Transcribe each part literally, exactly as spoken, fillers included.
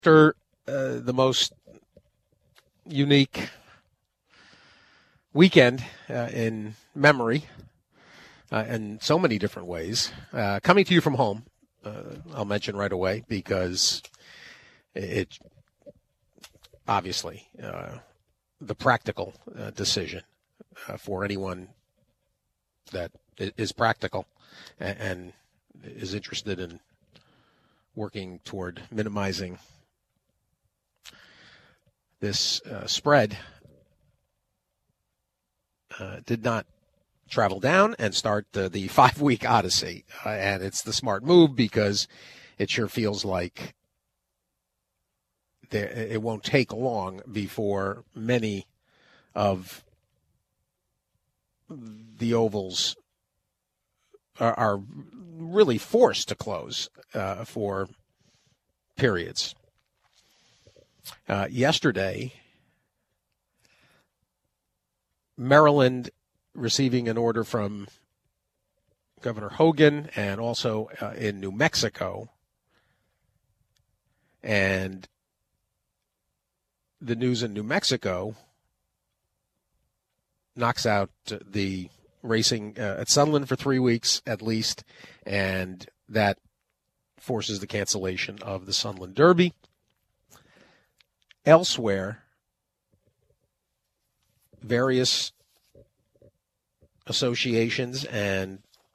After uh, the most unique weekend uh, in memory uh, in so many different ways, uh, coming to you from home, uh, I'll mention right away because it obviously uh, the practical uh, decision uh, for anyone that is practical and, and is interested in working toward minimizing this uh, spread uh, did not travel down and start uh, the five-week odyssey. Uh, and it's the smart move because it sure feels like there, it won't take long before many of the ovals are, are really forced to close uh, for periods. Uh, yesterday, Maryland receiving an order from Governor Hogan and also uh, in New Mexico. And the news in New Mexico knocks out the racing uh, at Sunland for three weeks at least, and that forces the cancellation of the Sunland Derby. Elsewhere, various associations and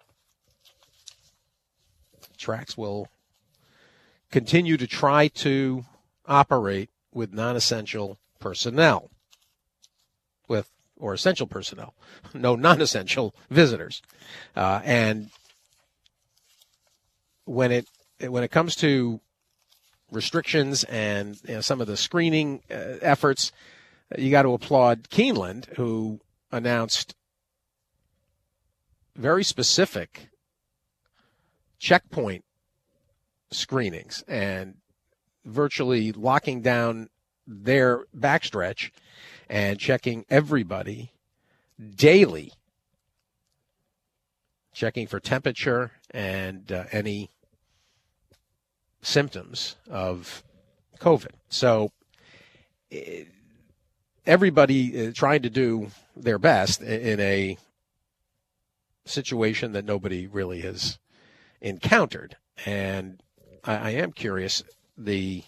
tracks will continue to try to operate with non-essential personnel, with or essential personnel, no non-essential visitors, uh, and when it when it comes to restrictions and you know, some of the screening uh, efforts, you got to applaud Keeneland, who announced very specific checkpoint screenings and virtually locking down their backstretch and checking everybody daily, checking for temperature and uh, any symptoms of COVID. So everybody is trying to do their best in a situation that nobody really has encountered. And I, I am curious, the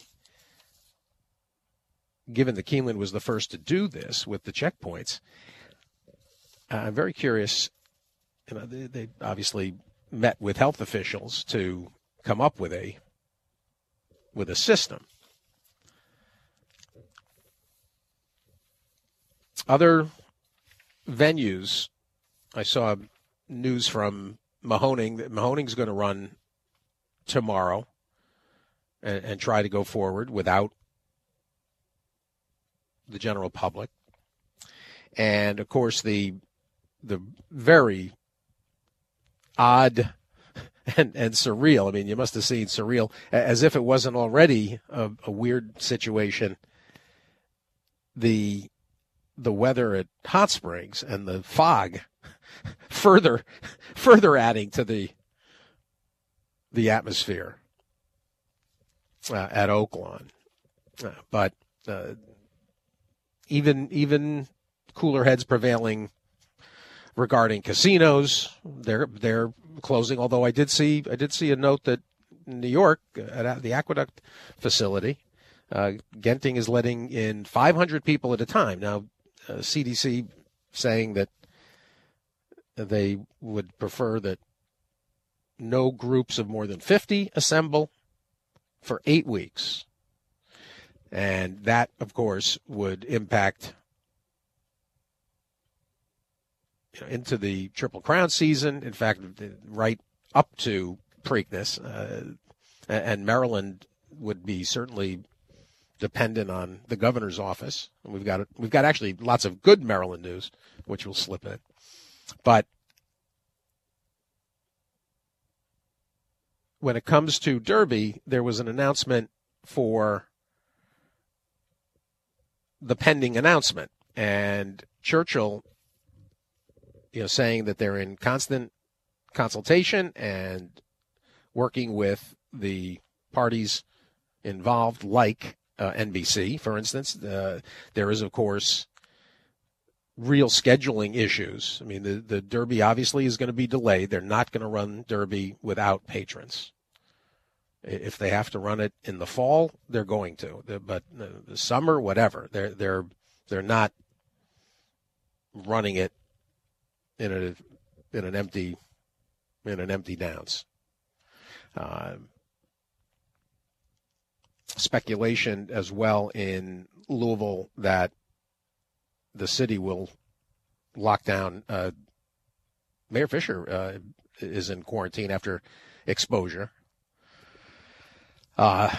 given that Keeneland was the first to do this with the checkpoints, I'm very curious. You know, they, they obviously met with health officials to come up with a with a system. Other venues, I saw news from Mahoning that Mahoning's going to run tomorrow and, and try to go forward without the general public. And, of course, the the very odd and, and surreal, I mean, you must have seen surreal, as if it wasn't already a, a weird situation, the the weather at Hot Springs and the fog further further adding to the the atmosphere uh, at Oaklawn. Uh, but uh, even even cooler heads prevailing regarding casinos. They're they're closing. Although I did see I did see a note that in New York at the Aqueduct facility, uh, Genting is letting in five hundred people at a time. Now, uh, C D C saying that they would prefer that no groups of more than fifty assemble for eight weeks. And that, of course, would impact you know, into the Triple Crown season. In fact, right up to Preakness. Uh, and Maryland would be certainly dependent on the governor's office. And we've got we've got actually lots of good Maryland news, which will slip in. But when it comes to Derby, there was an announcement for the pending announcement, and Churchill, you know, saying that they're in constant consultation and working with the parties involved, like uh, N B C, for instance. Uh, there is, of course, real scheduling issues. I mean, the, the Derby obviously is going to be delayed. They're not going to run Derby without patrons. If they have to run it in the fall, they're going to. But the summer, whatever, they're they're they're not running it in a in an empty in an empty downs. Uh, speculation as well in Louisville that the city will lock down. Uh, Mayor Fisher uh, is in quarantine after exposure. Uh,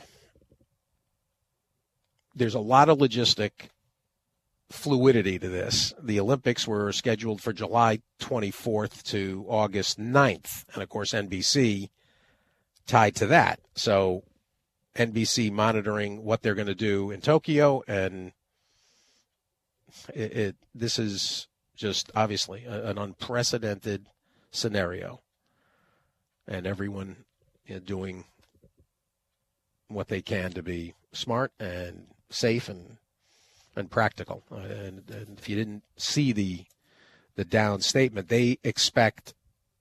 there's a lot of logistic fluidity to this. The Olympics were scheduled for July twenty-fourth to August ninth, and of course N B C tied to that. So N B C monitoring what they're going to do in Tokyo, and it, it this is just obviously a, an unprecedented scenario, and everyone you know, doing what they can to be smart and safe and and practical. Uh, and, and if you didn't see the the down statement, they expect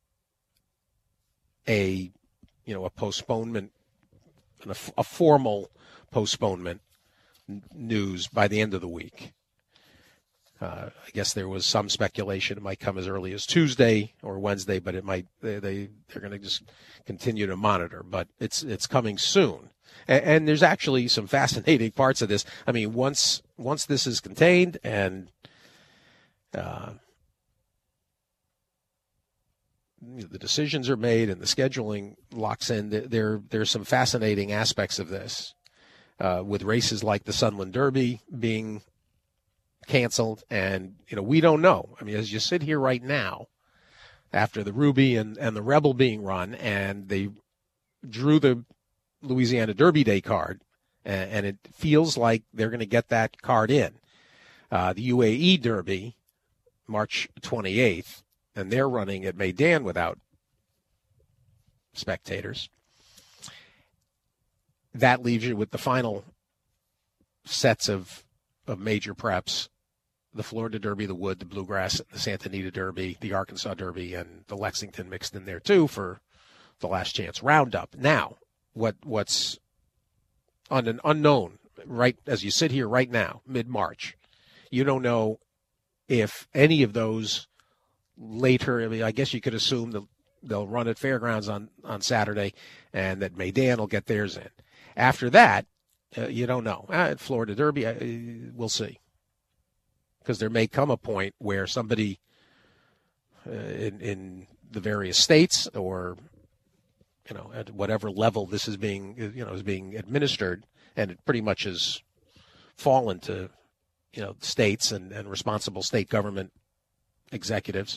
a you know a postponement, a, a formal postponement n- news by the end of the week. Uh, I guess there was some speculation it might come as early as Tuesday or Wednesday, but it might they, they they're going to just continue to monitor. But it's it's coming soon. And, and there's actually some fascinating parts of this. I mean, once once this is contained and uh, the decisions are made and the scheduling locks in, there there's some fascinating aspects of this, uh, with races like the Sunland Derby being canceled, and you know we don't know. I mean, as you sit here right now, after the Ruby and, and the Rebel being run, and they drew the Louisiana Derby Day card, and, and it feels like they're going to get that card in. Uh, the U A E Derby, March twenty-eighth, and they're running at Meydan without spectators. That leaves you with the final sets of of major preps: the Florida Derby, the Wood, the Bluegrass, the Santa Anita Derby, the Arkansas Derby, and the Lexington mixed in there too for the Last Chance Roundup. Now, what what's on an unknown, right as you sit here right now, mid-March, you don't know if any of those later, I mean, I guess you could assume that they'll run at Fairgrounds on, on Saturday and that Meydan will get theirs in. After that, uh, you don't know. Uh, at Florida Derby, uh, we'll see. Because there may come a point where somebody uh, in, in the various states, or you know, at whatever level this is being, you know, is being administered, and it pretty much has fallen to, you know, states and, and responsible state government executives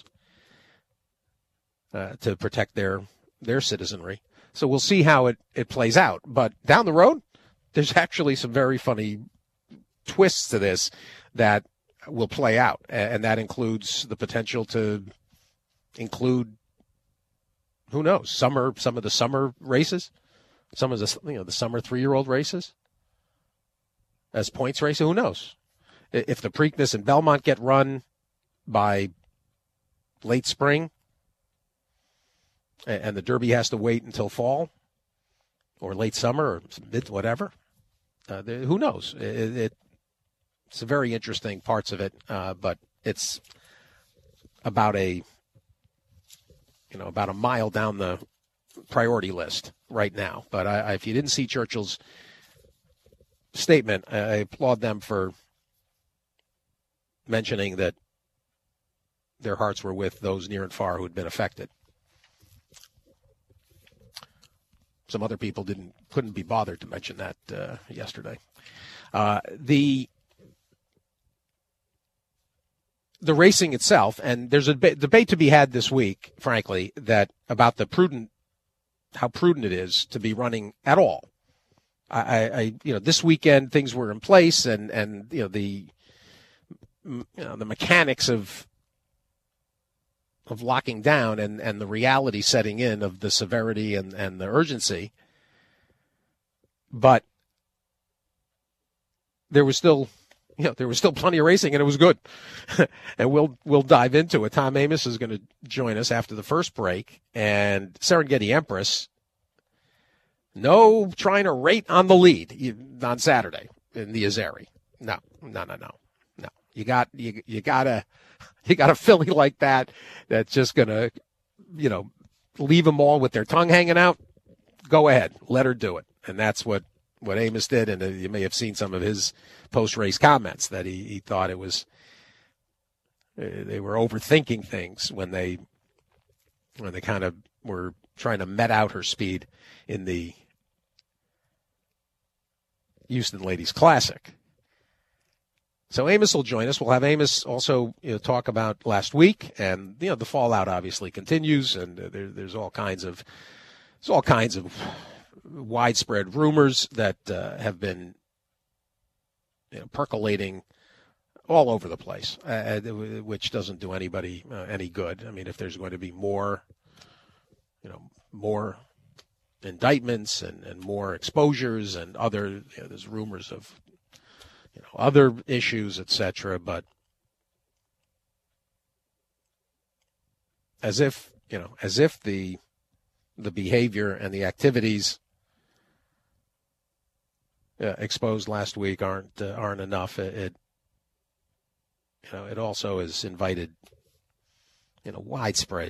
uh, to protect their their citizenry. So we'll see how it, it plays out. But down the road, there's actually some very funny twists to this that will play out, and that includes the potential to include, who knows, summer some of the summer races, some of the you know the summer three-year-old races as points races. Who knows if the Preakness and Belmont get run by late spring, and the Derby has to wait until fall or late summer or mid whatever. Uh, who knows? It, it, it's very interesting parts of it, uh, but it's about a you know about a mile down the priority list right now. But I, I, if you didn't see Churchill's statement, I, I applaud them for mentioning that their hearts were with those near and far who had been affected. Some other people didn't couldn't be bothered to mention that uh, yesterday. Uh, the the racing itself, and there's a deba- debate to be had this week, frankly, that about the prudent, how prudent it is to be running at all. I, I you know, this weekend things were in place, and and you know the you know the mechanics of of locking down and, and the reality setting in of the severity and, and the urgency but there was still, you know, there was still plenty of racing, and it was good. And we'll we'll dive into it. Tom Amoss is going to join us after the first break, and Serengeti Empress. No trying to rate on the lead on Saturday in the Azeri. No, no, no, no, no. You got you you gotta you got a filly like that that's just gonna, you know, leave them all with their tongue hanging out. Go ahead, let her do it, and that's what what Amoss did. And you may have seen some of his post race comments that he, he thought it was uh, they were overthinking things when they when they kind of were trying to met out her speed in the Houston Ladies Classic. So Amoss will join us. We'll have Amoss also, you know, talk about last week, and you know the fallout obviously continues, and uh, there, there's all kinds of there's all kinds of widespread rumors that uh, have been, you know, percolating all over the place, uh, which doesn't do anybody uh, any good. I mean, if there's going to be more, you know, more indictments and, and more exposures and other, you know, there's rumors of, you know, other issues, et cetera. But as if, you know, as if the the behavior and the activities uh, exposed last week aren't uh, aren't enough. It, it you know it also has invited, you know, widespread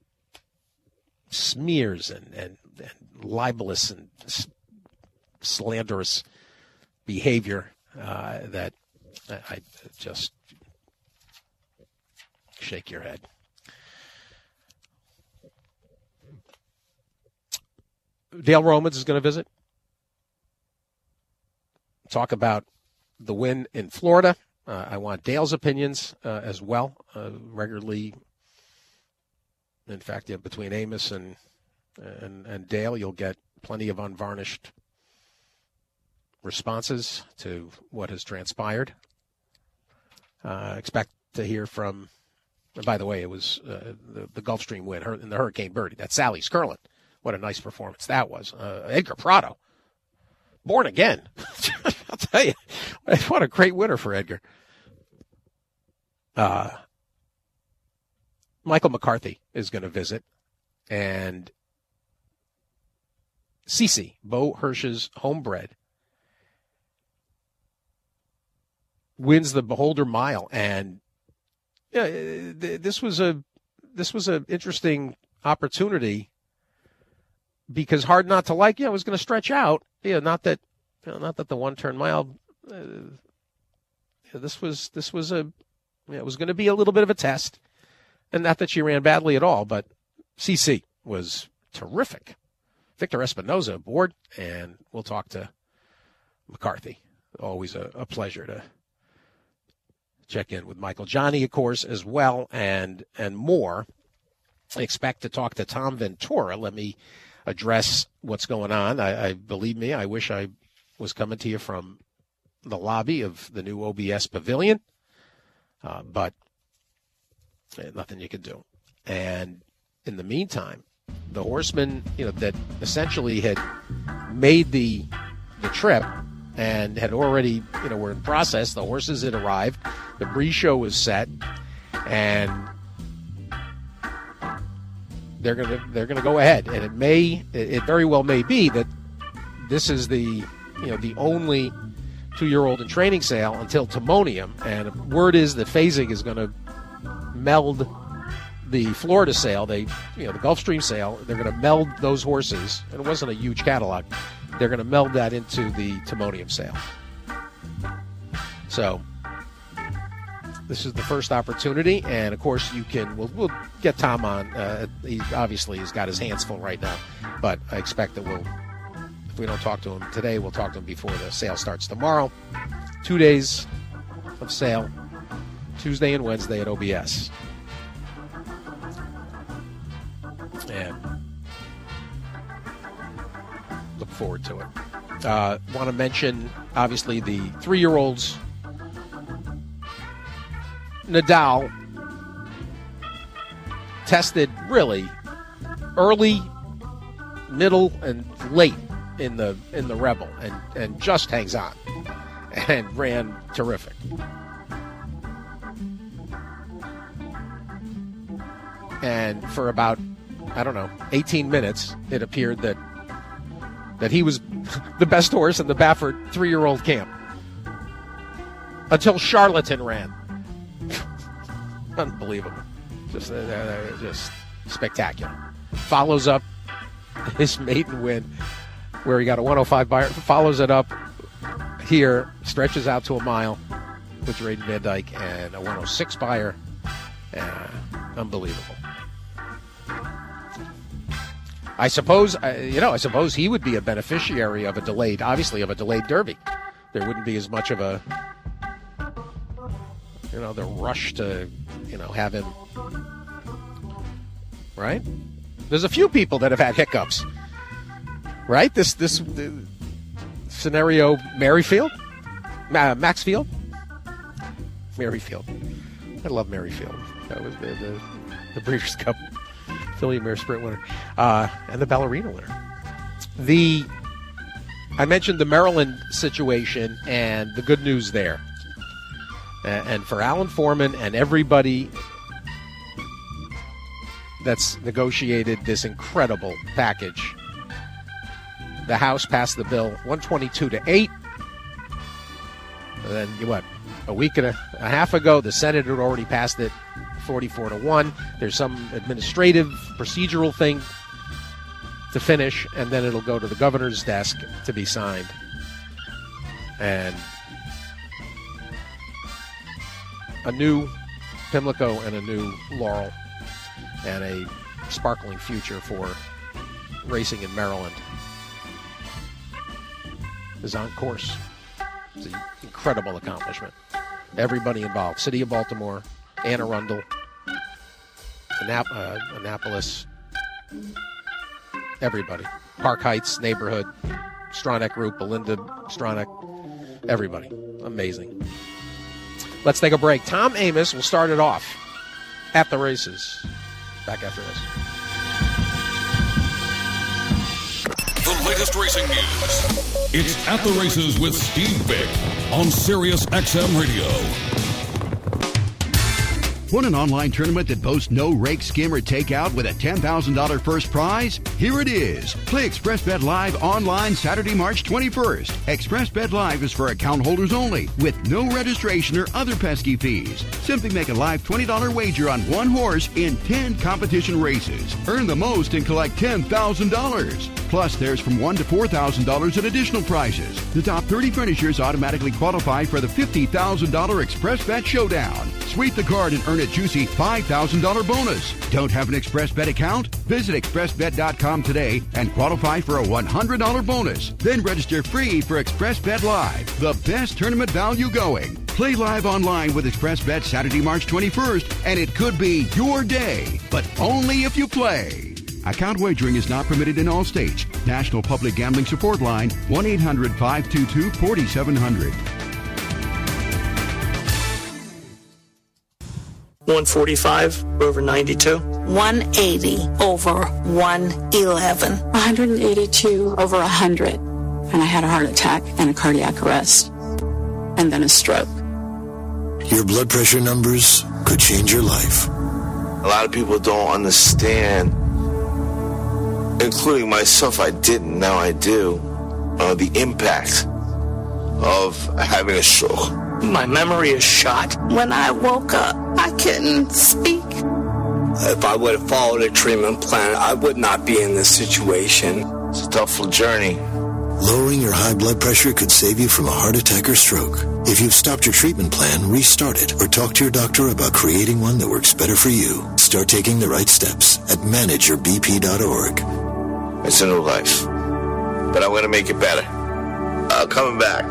smears and, and, and libelous and slanderous behavior uh, that I, I just shake your head. Dale Romans is going to visit, talk about the win in Florida. Uh, I want Dale's opinions uh, as well, uh, regularly. In fact, yeah, between Amoss and, and and Dale, you'll get plenty of unvarnished responses to what has transpired. Uh, expect to hear from, and by the way, it was uh, the, the Gulfstream win in the Hurricane Birdie. That's Sally Skirlin. What a nice performance that was. Uh, Edgar Prado, born again. I'll tell you, what a great winner for Edgar. Uh, Michael McCarthy is going to visit, and Cece, Bo Hirsch's homebred, wins the Beholder Mile, and yeah, this was a this was an interesting opportunity because Hard Not to Like, yeah, was going to stretch out. Yeah, not that, you know, not that the one turn mile. Uh, yeah, this was this was a yeah, it was going to be a little bit of a test. And not that she ran badly at all, but C C was terrific. Victor Espinoza aboard, and we'll talk to McCarthy. Always a, a pleasure to check in with Michael. Johnny, of course, as well, and and more. I expect to talk to Tom Ventura. Let me address what's going on. I, I believe me, I wish I was coming to you from the lobby of the new O B S Pavilion, uh, but nothing you can do. And in the meantime, the horsemen, you know, that essentially had made the the trip and had already, you know, were in process. The horses had arrived. The Breeze show was set, and they're gonna they're gonna go ahead. And it may, it very well may be that this is the, you know, the only two-year-old in training sale until Timonium. And word is that Phasing is going to meld the Florida sale, they, you know, the Gulfstream sale. They're going to meld those horses, and it wasn't a huge catalog. They're going to meld that into the Timonium sale. So this is the first opportunity, and of course you can. We'll, we'll get Tom on. Uh, he obviously has got his hands full right now, but I expect that we'll. If we don't talk to him today, we'll talk to him before the sale starts tomorrow. Two days of sale. Tuesday and Wednesday at O B S. And look forward to it. Uh, want to mention, obviously, the three-year-olds. Nadal tested really early, middle, and late in the in the Rebel and, and just hangs on and ran terrific. And for about, I don't know, eighteen minutes, it appeared that that he was the best horse in the Baffert three-year-old camp. Until Charlatan ran. Unbelievable. Just, uh, just spectacular. Follows up his maiden win, where he got a one oh five buyer, follows it up here, stretches out to a mile with Drayden Van Dyke and a one oh six buyer. Uh, unbelievable. I suppose, uh, you know, I suppose he would be a beneficiary of a delayed, obviously, of a delayed Derby. There wouldn't be as much of a, you know, the rush to, you know, have him, right? There's a few people that have had hiccups, right? This this the scenario, Merrifield, uh, Maxfield, Merrifield. I love Merrifield. That was the the, the Breeders' Cup Filly Mare Sprint winner, uh, and the Ballerina winner. The I mentioned the Maryland situation and the good news there, and, and for Alan Foreman and everybody that's negotiated this incredible package. The House passed the bill one twenty-two to eight. And then, what, a week and a, a half ago, the Senate had already passed it forty-four to one. There's some administrative, procedural thing to finish, and then it'll go to the governor's desk to be signed. And a new Pimlico and a new Laurel and a sparkling future for racing in Maryland is on course. It's an incredible accomplishment. Everybody involved. City of Baltimore, Anne Arundel, Annap- uh, Annapolis, everybody. Park Heights neighborhood, Stronach Group, Belinda Stronach, everybody. Amazing. Let's take a break. Tom Amoss will start it off at the races. Back after this. The latest racing news. It's At the Races with Steve Vick on Sirius X M Radio. Want an online tournament that boasts no rake, skim, or takeout with a ten thousand dollars first prize? Here it is. Play ExpressBet Live online Saturday, March twenty-first. ExpressBet Live is for account holders only, with no registration or other pesky fees. Simply make a live twenty dollars wager on one horse in ten competition races. Earn the most and collect ten thousand dollars. Plus, there's from one thousand to four thousand dollars in additional prizes. The top thirty finishers automatically qualify for the fifty thousand dollars ExpressBet Showdown. Sweep the card and earn a juicy five thousand dollars bonus. Don't have an ExpressBet account? Visit express bet dot com today and qualify for a one hundred dollars bonus. Then register free for ExpressBet Live, the best tournament value going. Play live online with ExpressBet Saturday, March twenty-first, and it could be your day, but only if you play. Account wagering is not permitted in all states. National Public Gambling Support Line, one eight hundred five two two four seven zero zero. one forty-five over ninety-two. one eighty over one eleven. one eighty-two over one hundred. And I had a heart attack and a cardiac arrest. And then a stroke. Your blood pressure numbers could change your life. A lot of people don't understand, including myself, I didn't, now I do, uh, the impact of having a stroke. My memory is shot. When I woke up, I couldn't speak. If I would have followed a treatment plan, I would not be in this situation. It's a tough journey. Lowering your high blood pressure could save you from a heart attack or stroke. If you've stopped your treatment plan, restart it or talk to your doctor about creating one that works better for you. Start taking the right steps at manage your b p dot org. It's a new life, but I'm going to make it better. Uh, coming back.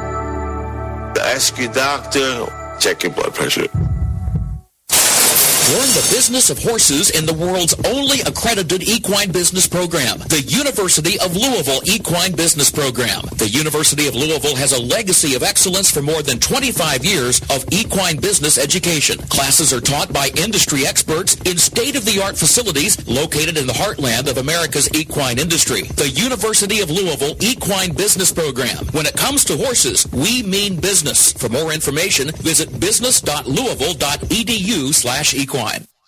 Ask your doctor, check your blood pressure. Learn the business of horses in the world's only accredited equine business program, the University of Louisville Equine Business Program. The University of Louisville has a legacy of excellence for more than twenty-five years of equine business education. Classes are taught by industry experts in state-of-the-art facilities located in the heartland of America's equine industry. The University of Louisville Equine Business Program. When it comes to horses, we mean business. For more information, visit business dot louisville dot e d u slash equine.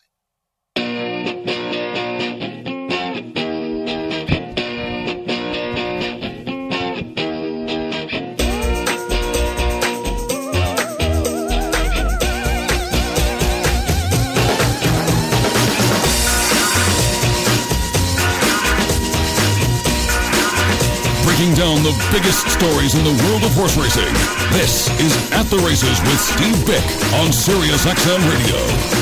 Breaking down the biggest stories in the world of horse racing. This is At the Races with Steve Bick on Sirius X M Radio.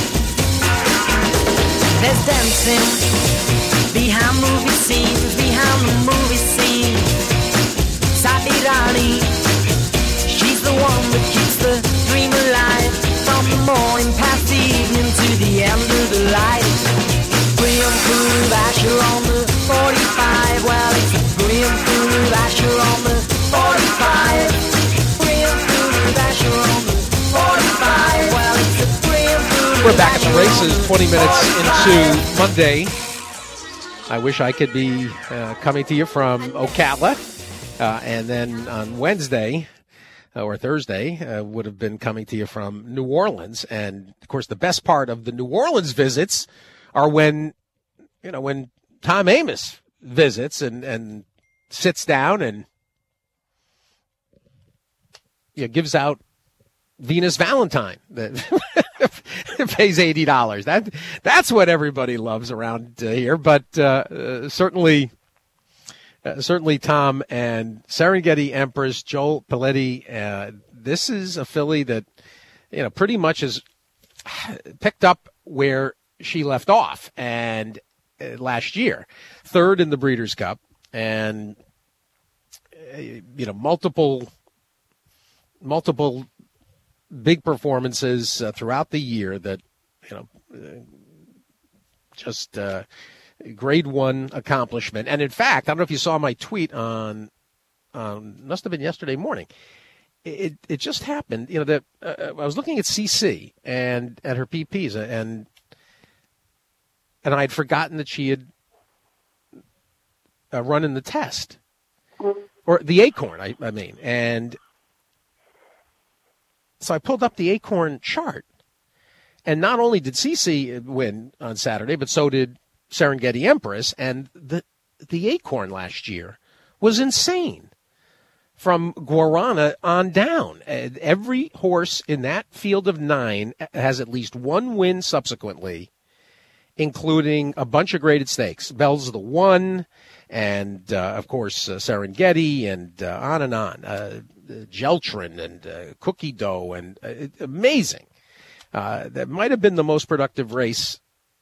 There's dancing behind movie scenes, behind the movie scenes. Sadirani, she's the one that keeps the dream alive. From the morning past the evening to the end of the light. Brilliant food, Asher on the forty-five. Well, it's a brilliant food, Asher on the forty-five. Brilliant food, Asher on the forty-five. Well, it's a brilliant food. We're back at the races, twenty minutes into Monday. I wish I could be uh, coming to you from Ocala. Uh, and then on Wednesday uh, or Thursday uh, would have been coming to you from New Orleans. And, of course, the best part of the New Orleans visits are when, you know, when Tom Amoss visits and, and sits down and you know, gives out Venus Valentine that pays eighty dollars. That that's what everybody loves around uh, here. But uh, uh, certainly, uh, certainly Tom and Serengeti Empress, Joel Paletti. Uh, this is a filly that you know pretty much has picked up where she left off, and uh, last year, third in the Breeders' Cup, and uh, you know multiple multiple. big performances uh, throughout the year that, you know, uh, just uh, grade one accomplishment. And in fact, I don't know if you saw my tweet on, um, must have been yesterday morning. It it just happened, you know, that uh, I was looking at C C and at her P Ps and and I had forgotten that she had uh, run in the test or the Acorn, I, I mean, and. So I pulled up the Acorn chart, and not only did Cece win on Saturday, but so did Serengeti Empress, and the the Acorn last year was insane from Guarana on down. Every horse in that field of nine has at least one win subsequently, including a bunch of graded stakes. Bell's the one, and, uh, of course, uh, Serengeti, and uh, on and on. Uh, Geltrin and uh, Cookie Dough, and uh, amazing. Uh, that might have been the most productive race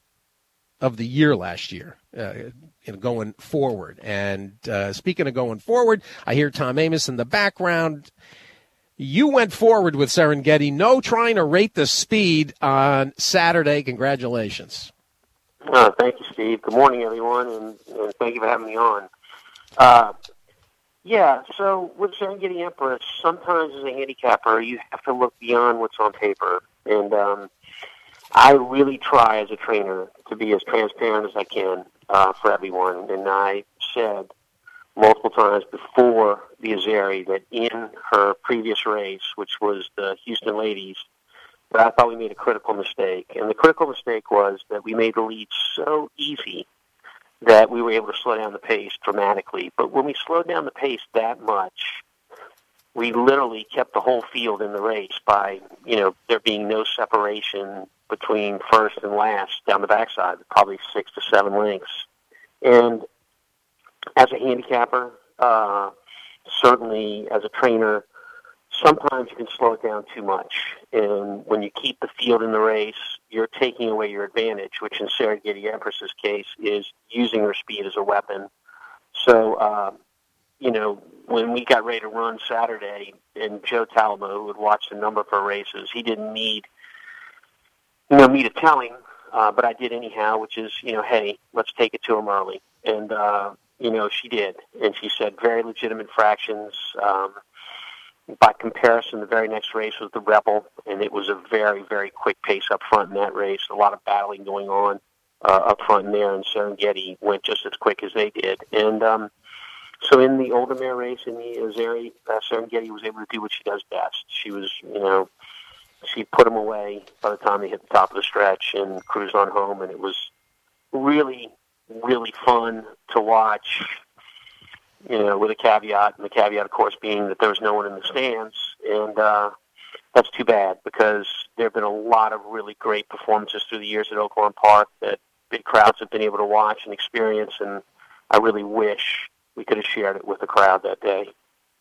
of the year last year, uh, you know, going forward. And uh, speaking of going forward, I hear Tom Amoss in the background. You went forward with Serengeti. No trying to rate the speed on Saturday. Congratulations. Uh, thank you, Steve. Good morning, everyone, and, and thank you for having me on. Uh, Yeah, so with Serengeti Empress, sometimes as a handicapper, you have to look beyond what's on paper. And um, I really try as a trainer to be as transparent as I can uh, for everyone. And I said multiple times before the Azeri that in her previous race, which was the Houston Ladies, that I thought we made a critical mistake. And the critical mistake was that we made the lead so easy that we were able to slow down the pace dramatically. But when we slowed down the pace that much, we literally kept the whole field in the race by, you know, there being no separation between first and last down the backside, probably six to seven lengths. And as a handicapper, uh, certainly as a trainer, sometimes you can slow it down too much. And when you keep the field in the race, you're taking away your advantage, which in Serengeti Empress's case is using her speed as a weapon. So, uh, you know, when we got ready to run Saturday, and Joe Talamo, who had watched a number of her races, he didn't need, you know, me to tell him uh, but I did anyhow, which is, you know, hey, let's take it to him early. And, uh, you know, she did. And she said very legitimate fractions. Um, by comparison, the very next race was the Rebel, and it was a very, very quick pace up front in that race. A lot of battling going on uh, up front in there, and Serengeti went just as quick as they did. And um, so in the older mare race, in the Azeri, uh, Serengeti was able to do what she does best. She was, you know, she put them away by the time they hit the top of the stretch and cruised on home, and it was really, really fun to watch, you know, with a caveat, and the caveat, of course, being that there was no one in the stands, and uh, that's too bad, because there have been a lot of really great performances through the years at Oaklawn Park that big crowds have been able to watch and experience, and I really wish we could have shared it with the crowd that day.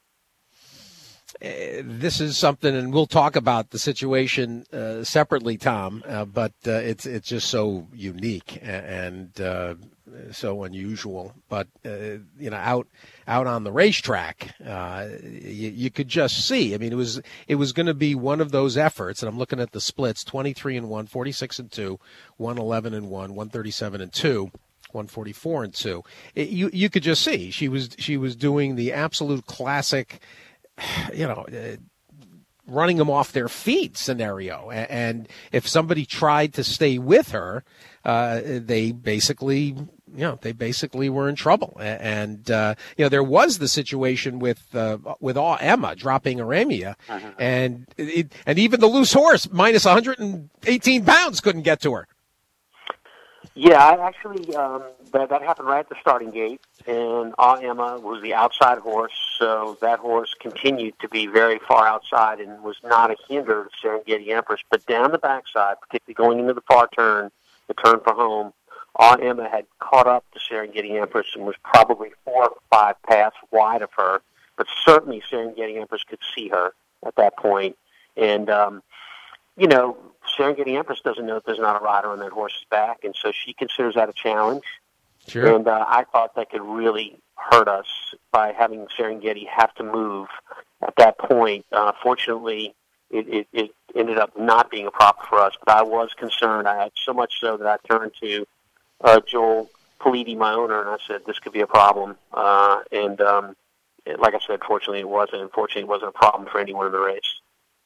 Uh, this is something, and we'll talk about the situation uh, separately, Tom, uh, but uh, it's it's just so unique and uh, so unusual. But, uh, you know, out out on the racetrack, uh, you, you could just see. I mean, it was it was going to be one of those efforts, and I'm looking at the splits, twenty-three and one, forty-six and two, one eleven and one, one thirty-seven and two. one forty-four and two. It, you you could just see she was she was doing the absolute classic, you know, uh, running them off their feet scenario. And, and if somebody tried to stay with her, uh, they basically, you know, they basically were in trouble. And, uh, you know, there was the situation with, uh, with Aw Emma dropping Aramia, uh-huh. and it, and even the loose horse, minus one hundred eighteen pounds, couldn't get to her. Yeah, I actually, um, that, that happened right at the starting gate, and Aw Emma was the outside horse, so that horse continued to be very far outside and was not a hinder to Serengeti Empress. But down the backside, particularly going into the far turn, the turn for home, Aw Emma had caught up to Serengeti Empress and was probably four or five paths wide of her, but certainly Serengeti Empress could see her at that point. And, um, you know, Serengeti Empress doesn't know that there's not a rider on that horse's back, and so she considers that a challenge. Sure. And uh, I thought that could really hurt us by having Serengeti have to move at that point. Uh, fortunately, it, it, it ended up not being a problem for us, but I was concerned. I had so much so that I turned to uh, Joel Politi, my owner, and I said, this could be a problem. Uh, and um, it, like I said, fortunately it wasn't. Unfortunately, it wasn't a problem for anyone in the race.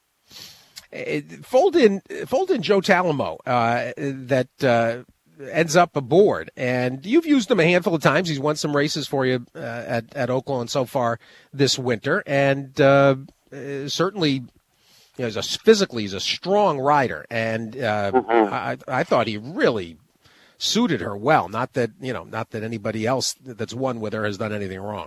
Fold in, fold in Joe Talamo, uh, that uh, ends up aboard, and you've used him a handful of times. He's won some races for you uh, at at Oaklawn so far this winter, and uh, certainly, you know, he's a, physically he's a strong rider, and uh, mm-hmm. I, I thought he really suited her well. Not that you know, not that anybody else that's won with her has done anything wrong.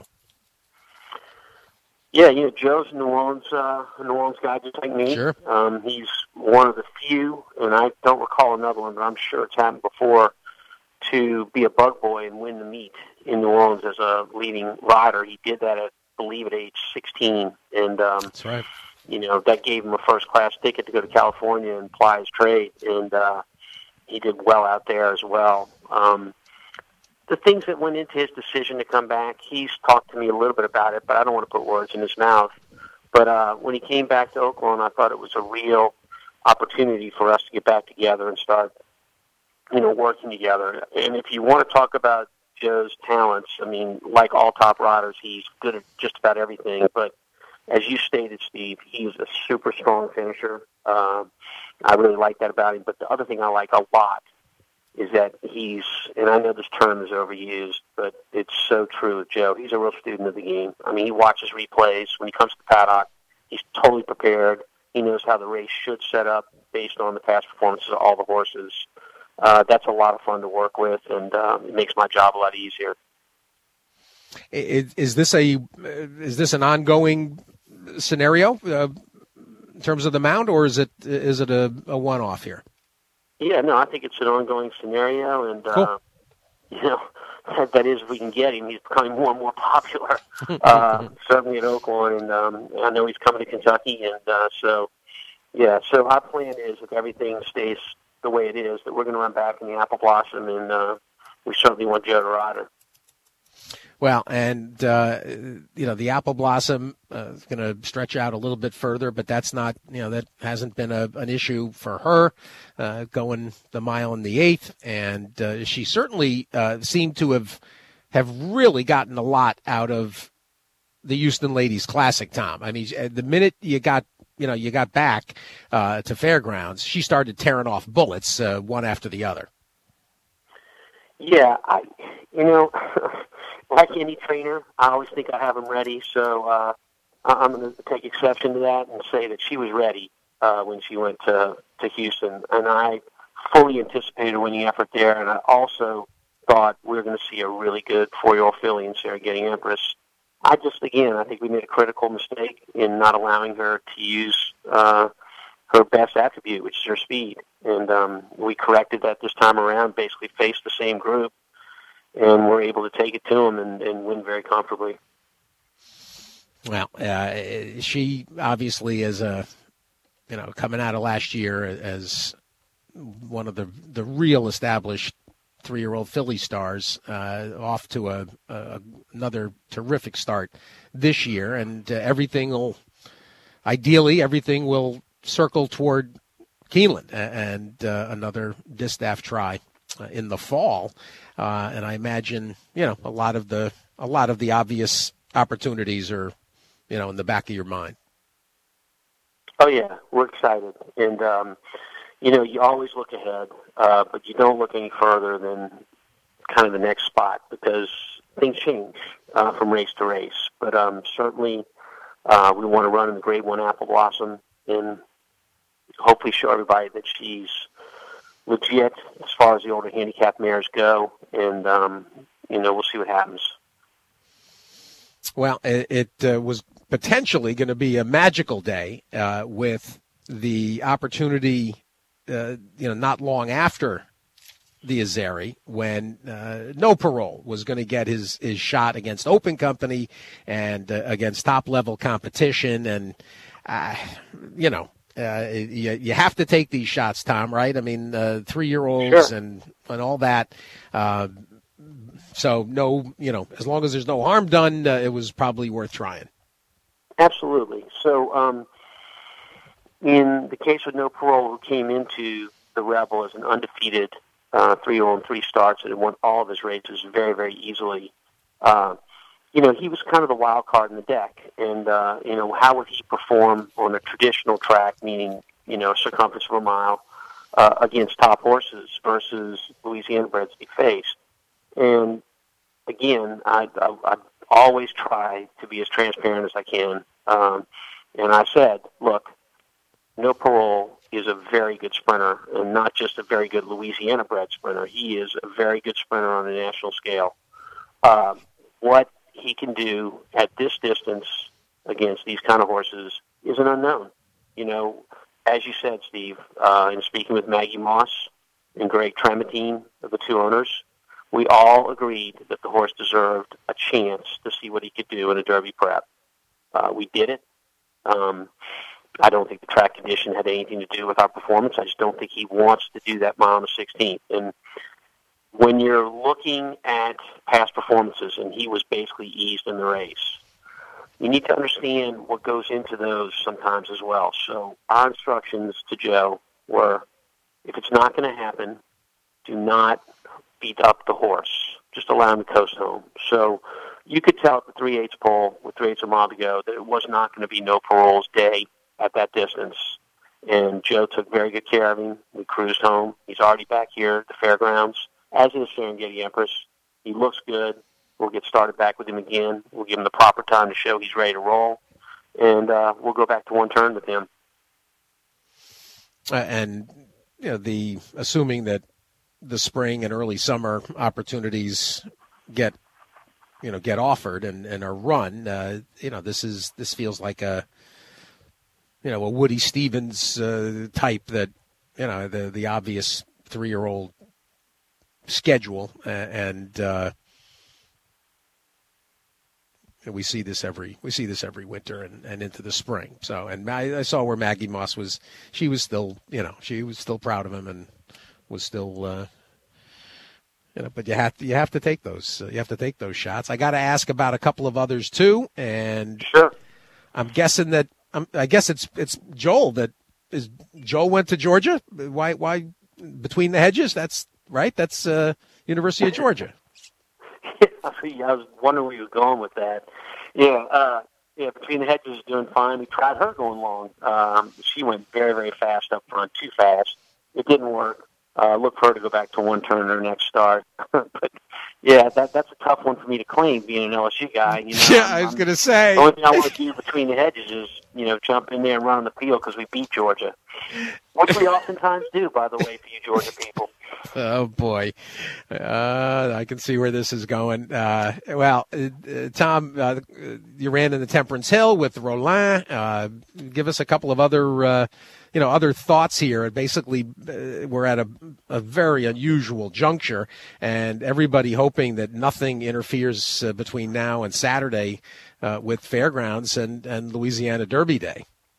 Yeah, you know, Joe's a New Orleans, uh, a New Orleans guy just like me. Sure. Um, he's one of the few, and I don't recall another one, but I'm sure it's happened before, to be a bug boy and win the meet in New Orleans as a leading rider. He did that, at, I believe, at age sixteen. And, um, That's right. You know, that gave him a first-class ticket to go to California and ply his trade, and uh, he did well out there as well. Um The things that went into his decision to come back, he's talked to me a little bit about it, but I don't want to put words in his mouth. But uh, when he came back to Oaklawn, I thought it was a real opportunity for us to get back together and start, you know, working together. And if you want to talk about Joe's talents, I mean, like all top riders, he's good at just about everything. But as you stated, Steve, he's a super strong finisher. Uh, I really like that about him. But the other thing I like a lot is that he's, and I know this term is overused, but it's so true with Joe. He's a real student of the game. I mean, he watches replays. When he comes to the paddock, he's totally prepared. He knows how the race should set up based on the past performances of all the horses. Uh, that's a lot of fun to work with, and um, it makes my job a lot easier. Is, is this a is this an ongoing scenario uh, in terms of the mount, or is it is it a, a one-off here? Yeah, no, I think it's an ongoing scenario, and, cool. uh, you know, that, that is if we can get him. He's becoming more and more popular, uh, certainly at Oaklawn, and um, I know he's coming to Kentucky, and uh, so, yeah, so our plan is, if everything stays the way it is, that we're going to run back in the Apple Blossom, and uh, we certainly want Joe to ride her. Well, and, uh, you know, the Apple Blossom uh, is going to stretch out a little bit further, but that's not, you know, that hasn't been a, an issue for her uh, going the mile and the eighth. And uh, she certainly uh, seemed to have have really gotten a lot out of the Houston Ladies Classic, Tom. I mean, the minute you got, you know, you got back uh, to Fairgrounds, she started tearing off bullets uh, one after the other. Yeah, I, you know, like any trainer, I always think I have them ready. So uh, I'm going to take exception to that and say that she was ready uh, when she went to, to Houston. And I fully anticipated winning effort there. And I also thought we were going to see a really good four-year-old filly in Sarah Getty Empress. I just, again, I think we made a critical mistake in not allowing her to use uh, her best attribute, which is her speed. And um, we corrected that this time around, basically faced the same group, and we're able to take it to them and, and win very comfortably. Well, uh, she obviously is a, you know, coming out of last year as one of the the real established three-year-old filly stars, uh, off to a, a another terrific start this year, and uh, everything will, ideally, everything will circle toward Keeneland and uh, another distaff try uh, in the fall, uh, and I imagine, you know, a lot of the a lot of the obvious opportunities are, you know, in the back of your mind. Oh yeah, we're excited, and um, you know, you always look ahead, uh, but you don't look any further than kind of the next spot because things change uh, from race to race. But um, certainly, uh, we want to run in the Grade One Apple Blossom and hopefully show everybody that she's legit as far as the older handicap mares go, and um, you know, we'll see what happens. Well, it, it uh, was potentially going to be a magical day uh, with the opportunity, uh, you know, not long after the Azeri when uh, No Parole was going to get his, his shot against Open Company and uh, against top-level competition. And, uh, you know, uh, you, you have to take these shots, Tom, right? I mean, uh, three-year-olds sure. and, and all that. Uh, so, no, you know, as long as there's no harm done, uh, it was probably worth trying. Absolutely. So, um, in the case of No Parole, who came into the Rebel as an undefeated uh, three-year-old and three starts and had won all of his races very, very easily, uh, you know, he was kind of the wild card in the deck. And, uh, you know, how would he perform on a traditional track, meaning, you know, circumference of a mile, uh, against top horses versus Louisiana breds he faced? And, again, I, I, I always try to be as transparent as I can. Um, and I said, look, No Parole is a very good sprinter, and not just a very good Louisiana-bred sprinter. He is a very good sprinter on a national scale. Uh, what he can do at this distance against these kind of horses is an unknown. You know, as you said, Steve, uh, in speaking with Maggie Moss and Greg Trematine, the two owners, we all agreed that the horse deserved a chance to see what he could do in a Derby prep. Uh, we did it. Um, I don't think the track condition had anything to do with our performance. I just don't think he wants to do that mile on the sixteenth. And when you're looking at past performances, and he was basically eased in the race, you need to understand what goes into those sometimes as well. So our instructions to Joe were, if it's not going to happen, do not beat up the horse. Just allow him to coast home. So you could tell at the three-eighths pole with three-eighths of a mile to go that it was not going to be No Parole's day at that distance. And Joe took very good care of him. We cruised home. He's already back here at the fairgrounds, as is Sarah Getty Empress. He looks good. We'll get started back with him again. We'll give him the proper time to show he's ready to roll. And uh, we'll go back to one turn with him. Uh, and, you know, the assuming that the spring and early summer opportunities get, you know, get offered and, and are run, uh, you know, this is, this feels like a, you know, a Woody Stevens uh, type that, you know, the, the obvious three-year-old schedule. Uh, and, uh, we see this every, we see this every winter and, and into the spring. So, and I, I saw where Maggie Moss was, she was still, you know, she was still proud of him and was still, uh, You know, but you have to you have to take those uh, you have to take those shots. I got to ask about a couple of others too, and sure. I'm guessing that um, I guess it's it's Joel that is Joel went to Georgia. Why why between the hedges? That's right. That's uh, University of Georgia. I was wondering where you were going with that. Yeah, uh, yeah. Between the hedges is doing fine. We tried her going long. Um, she went very very fast up front, too fast. It didn't work. Uh, look for her to go back to one turn in her next start. But, yeah, that that's a tough one for me to claim, being an L S U guy. You know, yeah, I was going to say. The only thing I want to do between the hedges is, you know, jump in there and run on the field because we beat Georgia. Which we oftentimes do, by the way, for you Georgia people. Oh, boy. Uh, I can see where this is going. Uh, well, uh, Tom, uh, you ran in the Temperance Hill with Roland. Uh, give us a couple of other uh, you know, other thoughts here. Basically, uh, we're at a, a very unusual juncture, and everybody hoping that nothing interferes uh, between now and Saturday uh, with Fairgrounds and, and Louisiana Derby Day.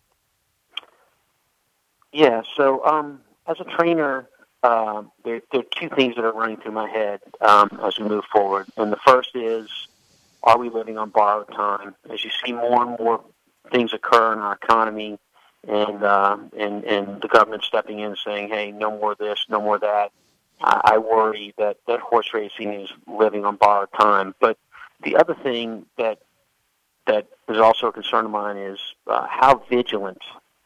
Yeah, so um, as a trainer, uh, there, there are two things that are running through my head um, as we move forward. And the first is, are we living on borrowed time? As you see more and more things occur in our economy, and uh, and and the government stepping in and saying, hey, no more this, no more that, I, I worry that, that horse racing is living on borrowed time. But the other thing that that is also a concern of mine is uh, how vigilant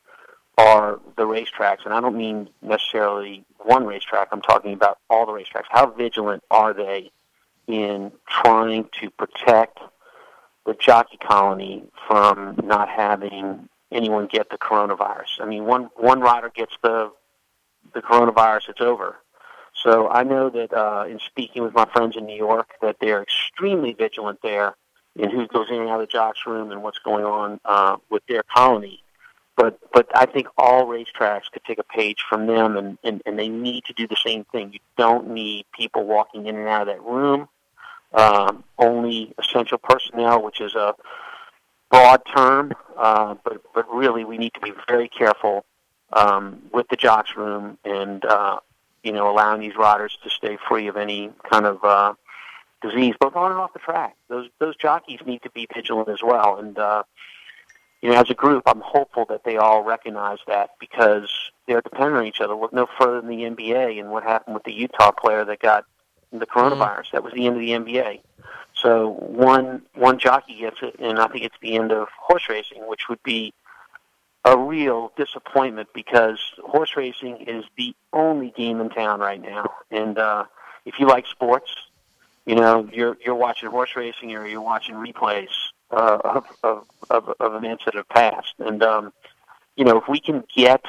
are the racetracks, and I don't mean necessarily one racetrack, I'm talking about all the racetracks. How vigilant are they in trying to protect the jockey colony from not having anyone get the coronavirus? I mean, one one rider gets the the coronavirus, it's over. So I know that uh, in speaking with my friends in New York, that they're extremely vigilant there in who goes in and out of the jocks room and what's going on uh, with their colony. But but I think all racetracks could take a page from them, and, and, and they need to do the same thing. You don't need people walking in and out of that room. Um, only essential personnel, which is a broad term, uh, but but really we need to be very careful um, with the jocks room, and uh, you know, allowing these riders to stay free of any kind of uh, disease, both on and off the track. Those those jockeys need to be vigilant as well, and uh, you know, as a group, I'm hopeful that they all recognize that, because they're dependent on each other. Look no further than the N B A and what happened with the Utah player that got the coronavirus. Mm-hmm. That was the end of the N B A. So one one jockey gets it, and I think it's the end of horse racing, which would be a real disappointment, because horse racing is the only game in town right now. And uh, if you like sports, you know, you're you're watching horse racing, or you're watching replays uh, of, of of of events that have passed. And um, you know, if we can get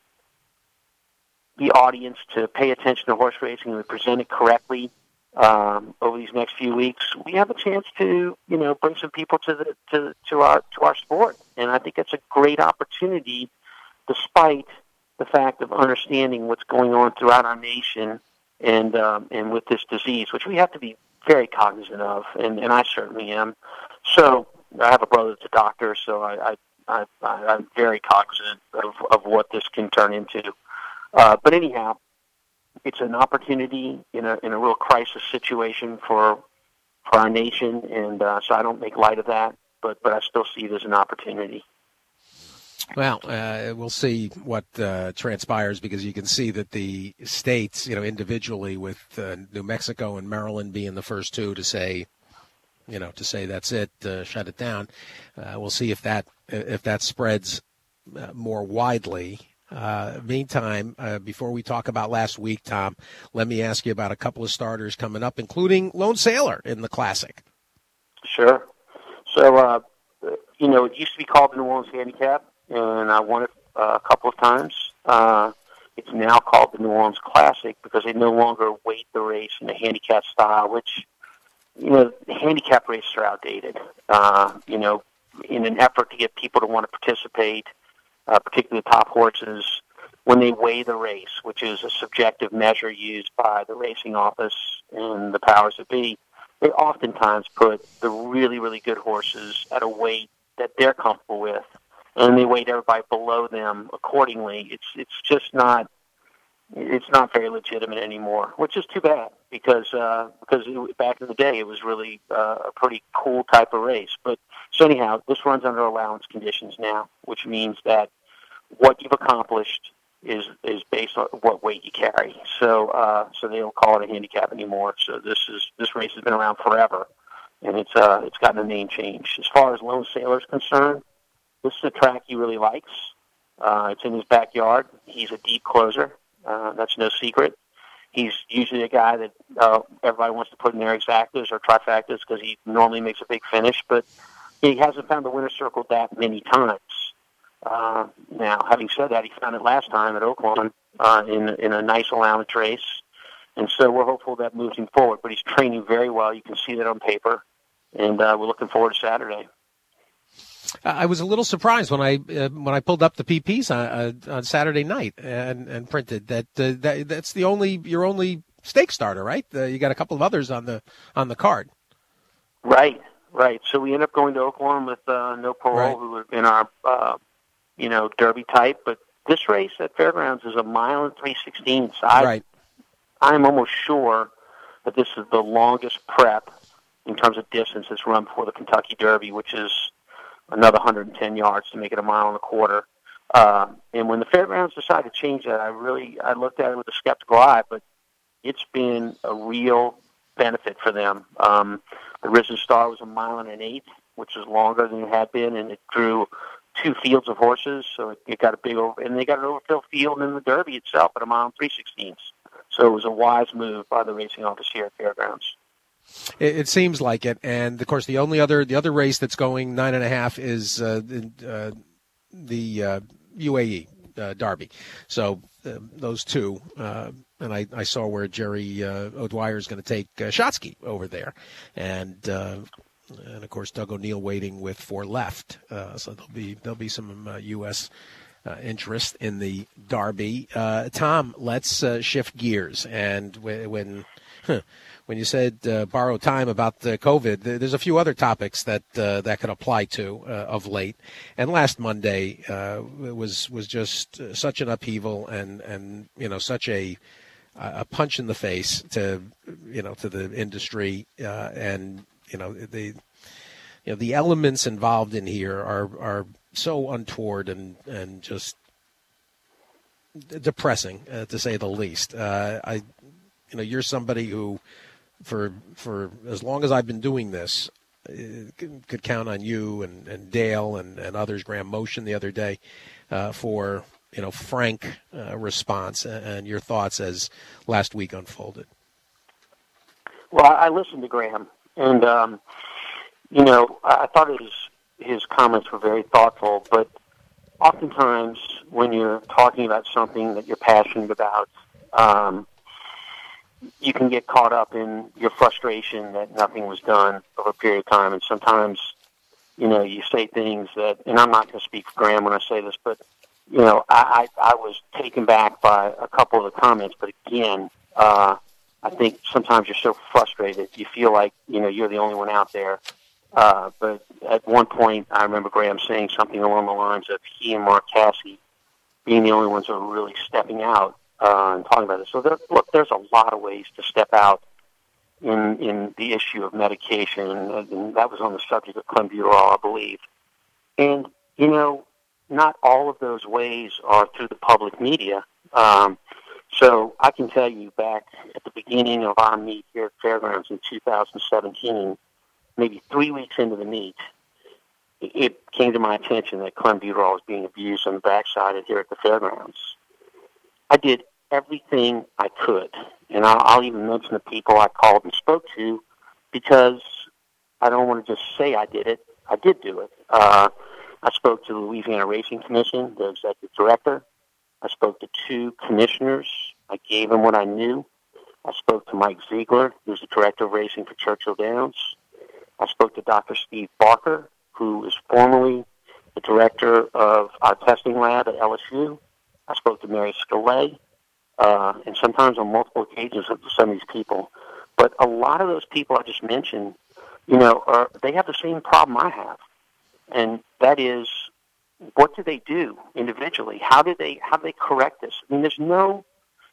the audience to pay attention to horse racing and we present it correctly um, over these next few weeks, we have a chance to, you know, bring some people to the to to our to our sport. And I think it's a great opportunity, despite the fact of understanding what's going on throughout our nation and um, and with this disease, which we have to be very cognizant of, and, and I certainly am. So I have a brother that's a doctor, so I, I, I, I'm very cognizant of, of what this can turn into. Uh, but anyhow, it's an opportunity in a in a real crisis situation for for our nation, and uh, so I don't make light of that, but but I still see it as an opportunity. Well, uh, we'll see what uh, transpires, because you can see that the states, you know, individually, with uh, New Mexico and Maryland being the first two to say, you know, to say that's it, uh, shut it down. Uh, we'll see if that if that spreads uh, more widely. Uh, meantime, uh, before we talk about last week, Tom, let me ask you about a couple of starters coming up, including Lone Sailor in the Classic. Sure. So, uh, you know, it used to be called the New Orleans Handicap, and I won it uh, a couple of times. Uh, it's now called the New Orleans Classic because they no longer weight the race in the handicap style, which, you know, the handicap races are outdated. Uh, you know, in an effort to get people to want to participate, Uh, particularly top horses, when they weigh the race, which is a subjective measure used by the racing office and the powers that be, they oftentimes put the really, really good horses at a weight that they're comfortable with, and they weight everybody below them accordingly. It's it's just not it's not very legitimate anymore, which is too bad because uh, because it, back in the day it was really uh, a pretty cool type of race. But so anyhow, this runs under allowance conditions now, which means that what you've accomplished is is based on what weight you carry. So uh, so they don't call it a handicap anymore. So this is this race has been around forever, and it's uh it's gotten a name change. As far as Lone Sailor's concerned, this is a track he really likes. Uh, it's in his backyard. He's a deep closer. Uh, that's no secret. He's usually a guy that uh, everybody wants to put in their exactas or trifectas because he normally makes a big finish, but he hasn't found the winner's circle that many times. Uh, now, having said that, he found it last time at Oaklawn uh, in in a nice allowance race, and so we're hopeful that moves him forward. But he's training very well. You can see that on paper, and uh, we're looking forward to Saturday. I was a little surprised when I uh, when I pulled up the P Ps on, uh, on Saturday night and, and printed that, uh, that that's the only your only stake starter, right? Uh, you got a couple of others on the on the card. Right, right. So we end up going to Oaklawn with uh, No Parole, right, who have been our uh, you know Derby type. But this race at Fairgrounds is a mile and three sixteenths. I, right. I'm almost sure that this is the longest prep in terms of distance that's run before the Kentucky Derby, which is another one hundred ten yards to make it a mile and a quarter. Uh, and when the Fairgrounds decided to change that, I really I looked at it with a skeptical eye, but it's been a real benefit for them. Um, the Risen Star was a mile and an eighth, which is longer than it had been, and it drew two fields of horses, so it, it got a big over, and they got an overfilled field in the Derby itself at a mile and three sixteenths. So it was a wise move by the racing office here at Fairgrounds. It, it seems like it, and of course the only other the other race that's going nine and a half is uh, uh, the uh, U A E uh, Derby. So uh, those two, uh, and I, I saw where Jerry uh, O'Dwyer is going to take uh, Shotsky over there, and uh, and of course Doug O'Neill waiting with four left. Uh, so there'll be there'll be some uh, U S Uh, interest in the Derby. Uh, Tom, let's uh, shift gears. And w- when huh, when you said uh, borrow time about the COVID, th- there's a few other topics that uh, that could apply to uh, of late. And last Monday uh, was was just uh, such an upheaval and and you know such a a punch in the face to you know to the industry uh, and you know the you know the elements involved in here are are. so untoward and, and just depressing, uh, to say the least. Uh, I, you know, you're somebody who, for for as long as I've been doing this, uh, could count on you and, and Dale and, and others. Graham Motion the other day uh, for you know frank uh, response and your thoughts as last week unfolded. Well, I listened to Graham, and um, you know, I thought it was. His comments were very thoughtful, but oftentimes when you're talking about something that you're passionate about, um, you can get caught up in your frustration that nothing was done over a period of time. And sometimes, you know, you say things that, and I'm not going to speak for Graham when I say this, but, you know, I, I, I was taken back by a couple of the comments. But again, uh, I think sometimes you're so frustrated, you feel like, you know, you're the only one out there. Uh, but at one point, I remember Graham saying something along the lines of he and Mark Casse being the only ones who are really stepping out uh, and talking about this. So, there, look, there's a lot of ways to step out in in the issue of medication, and, and that was on the subject of clenbuterol, I believe. And, you know, not all of those ways are through the public media. Um, so I can tell you back at the beginning of our meet here at Fairgrounds in two thousand seventeen, maybe three weeks into the meet, it came to my attention that clenbuterol was being abused on the backside here at the Fairgrounds. I did everything I could, and I'll, I'll even mention the people I called and spoke to because I don't want to just say I did it. I did do it. Uh, I spoke to the Louisiana Racing Commission, the executive director. I spoke to two commissioners. I gave them what I knew. I spoke to Mike Ziegler, who's the director of racing for Churchill Downs. I spoke to Doctor Steve Barker, who is formerly the director of our testing lab at L S U. I spoke to Mary Scalay, uh, and sometimes on multiple occasions with some of these people. But a lot of those people I just mentioned, you know, are, they have the same problem I have, and that is, what do they do individually? How do they how do they correct this? I mean, there's no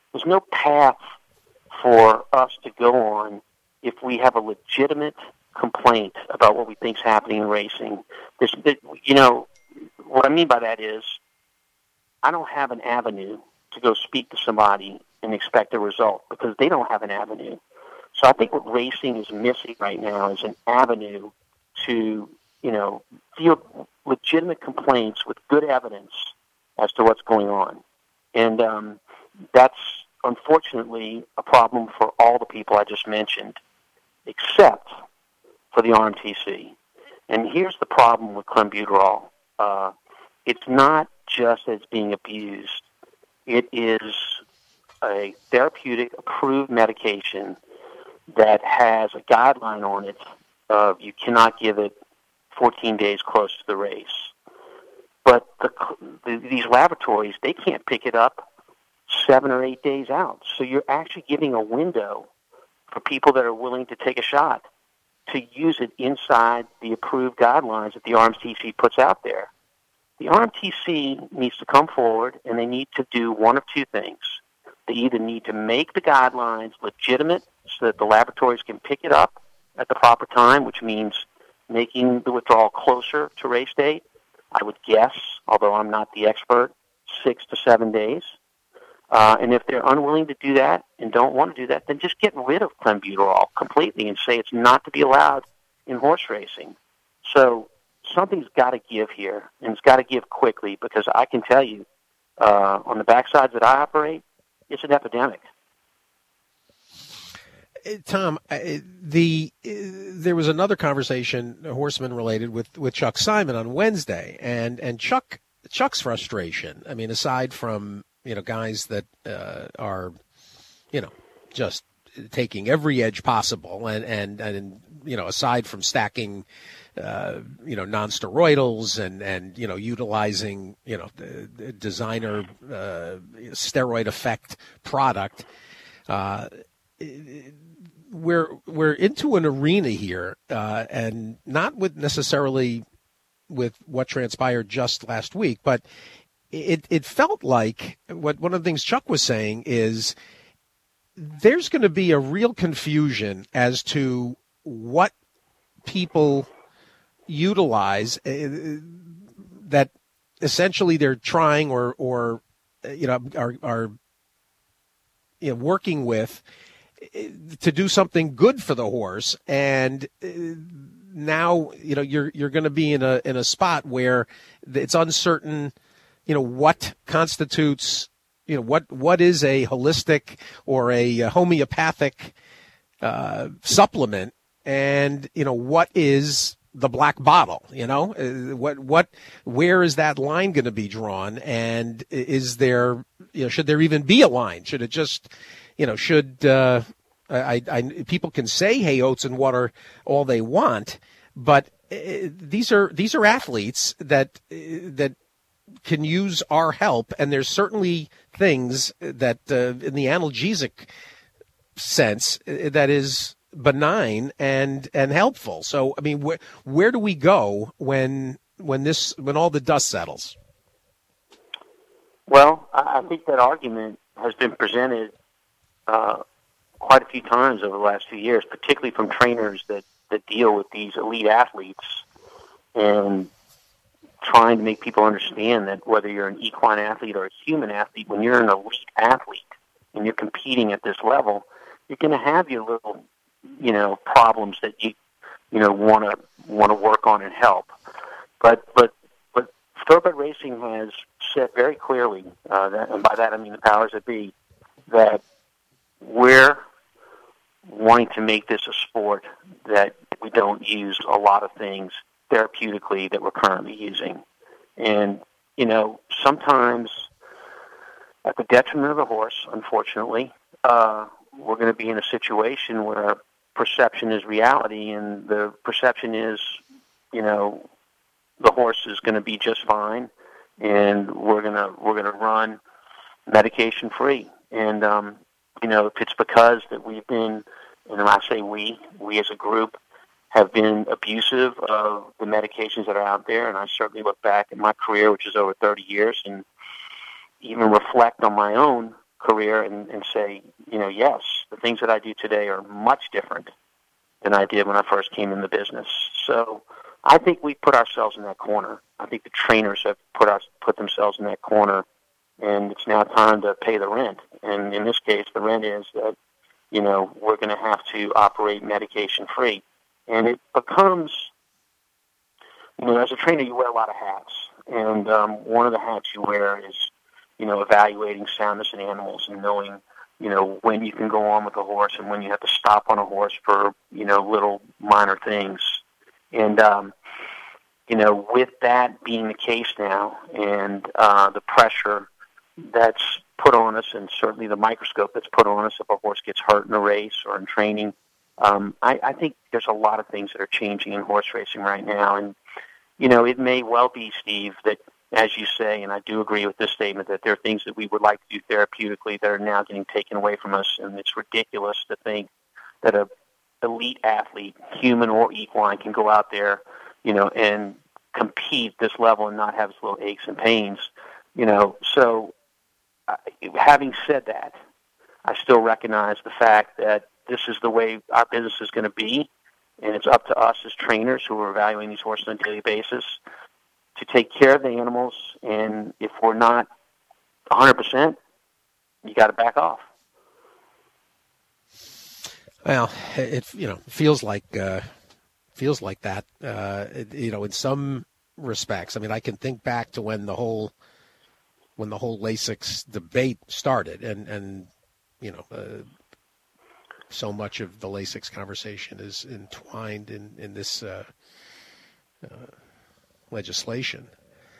there's no path for us to go on if we have a legitimate complaint about what we think is happening in racing. There's, you know, what I mean by that is I don't have an avenue to go speak to somebody and expect a result because they don't have an avenue. So I think what racing is missing right now is an avenue to, you know, field legitimate complaints with good evidence as to what's going on. And um, that's unfortunately a problem for all the people I just mentioned, except for the R M T C. And here's the problem with clenbuterol. Uh, it's not just that it's being abused. It is a therapeutic approved medication that has a guideline on it of you cannot give it fourteen days close to the race. But the, the, these laboratories, they can't pick it up seven or eight days out. So you're actually giving a window for people that are willing to take a shot to use it inside the approved guidelines that the R M T C puts out there. The R M T C needs to come forward, and they need to do one of two things. They either need to make the guidelines legitimate so that the laboratories can pick it up at the proper time, which means making the withdrawal closer to race date. I would guess, although I'm not the expert, six to seven days. Uh, and if they're unwilling to do that and don't want to do that, then just get rid of clenbuterol completely and say it's not to be allowed in horse racing. So something's got to give here, and it's got to give quickly, because I can tell you, uh, on the backsides that I operate, it's an epidemic. Tom, the there was another conversation, horseman related, with, with Chuck Simon on Wednesday, and and Chuck Chuck's frustration. I mean, aside from you know guys that uh, are, you know, just taking every edge possible, and and and you know, aside from stacking, uh, you know, non-steroidals and and you know, utilizing you know the designer uh, steroid effect product. Uh, We're we're into an arena here, uh, and not with necessarily with what transpired just last week, but it it felt like what one of the things Chuck was saying is there's going to be a real confusion as to what people utilize uh, that essentially they're trying or or you know are are you know, working with to do something good for the horse, and now you know you're you're going to be in a in a spot where it's uncertain, you know, what constitutes, you know, what what is a holistic or a homeopathic uh, supplement, and you know what is the black bottle, you know, what what where is that line going to be drawn, and is there, you know, should there even be a line? Should it just You know, should uh, I, I? People can say, "Hey, oats and water," all they want, but uh, these are these are athletes that uh, that can use our help, and there's certainly things that, uh, in the analgesic sense, uh, that is benign and and helpful. So, I mean, where where do we go when when this when all the dust settles? Well, I think that argument has been presented Uh, quite a few times over the last few years, particularly from trainers that, that deal with these elite athletes, and trying to make people understand that whether you're an equine athlete or a human athlete, when you're an elite athlete and you're competing at this level, you're going to have your little, you know, problems that you, you know, want to want to work on and help. But but but thoroughbred racing has said very clearly, uh, that, and by that I mean the powers that be, that we're wanting to make this a sport that we don't use a lot of things therapeutically that we're currently using. And, you know, sometimes at the detriment of the horse, unfortunately, uh, we're going to be in a situation where perception is reality, and the perception is, you know, the horse is going to be just fine, and we're going to we're going to run medication free. And um You know, if it's because that we've been, and when I say we, we as a group have been abusive of the medications that are out there, and I certainly look back at my career, which is over thirty years, and even reflect on my own career and, and say, you know, yes, the things that I do today are much different than I did when I first came in the business. So I think we put ourselves in that corner. I think the trainers have put us put themselves in that corner, and it's now time to pay the rent. And in this case, the rent is that, you know, we're going to have to operate medication-free. And it becomes, you know, as a trainer, you wear a lot of hats. And um, one of the hats you wear is, you know, evaluating soundness in animals and knowing, you know, when you can go on with a horse and when you have to stop on a horse for, you know, little minor things. And, um, you know, with that being the case now and uh, the pressure that's put on us and certainly the microscope that's put on us if a horse gets hurt in a race or in training, um, I, I think there's a lot of things that are changing in horse racing right now. And, you know, it may well be, Steve, that, as you say, and I do agree with this statement, that there are things that we would like to do therapeutically that are now getting taken away from us, and it's ridiculous to think that a elite athlete, human or equine, can go out there, you know, and compete this level and not have his little aches and pains, you know. So, uh, having said that, I still recognize the fact that this is the way our business is going to be, and it's up to us as trainers who are evaluating these horses on a daily basis to take care of the animals, and if we're not one hundred percent, you got to back off. Well, it you know feels like uh, feels like that. Uh, it, you know, in some respects. I mean, I can think back to when the whole when the whole Lasix debate started, and and you know, uh, so much of the Lasix conversation is entwined in in this uh, uh, legislation.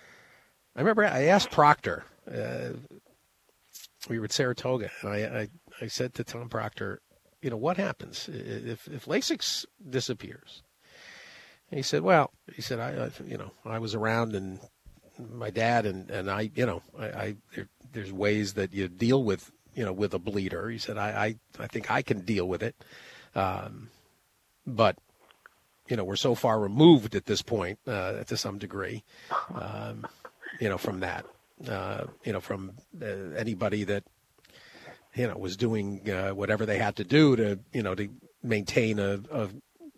I remember I asked Proctor. Uh, we were at Saratoga, and I, I I said to Tom Proctor, you know, what happens if, if Lasix disappears? And he said, well, he said, I, I, you know, I was around, and my dad and, and I, you know, I, I there, there's ways that you deal with, you know, with a bleeder. He said, I, I, I think I can deal with it. Um, but, you know, we're so far removed at this point, uh, to some degree, um, you know, from that, uh, you know, from uh, anybody that, you know, was doing uh, whatever they had to do to, you know, to maintain a a,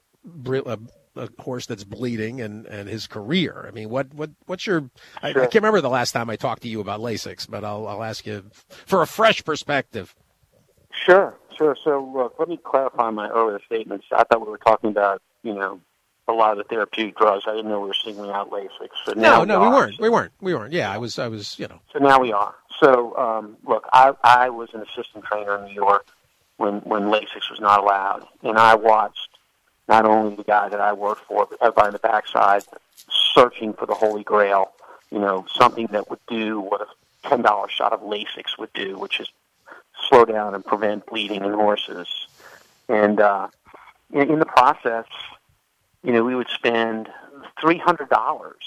a, a horse that's bleeding and, and his career. I mean, what, what what's your? I, sure. I can't remember the last time I talked to you about Lasix, but I'll I'll ask you for a fresh perspective. Sure, sure. So look, let me clarify my earlier statements. I thought we were talking about, you know, a lot of the therapeutic drugs. I didn't know we were singling out Lasix. So no, no, we, we weren't. We weren't. We weren't. Yeah, I was. I was. You know. So now we are. So um, look, I I was an assistant trainer in New York when when Lasix was not allowed, and I watched not only the guy that I worked for, but everybody on the backside searching for the Holy Grail. You know, something that would do what a ten dollar shot of Lasix would do, which is slow down and prevent bleeding in horses. And uh, in, in the process, you know, we would spend three hundred dollars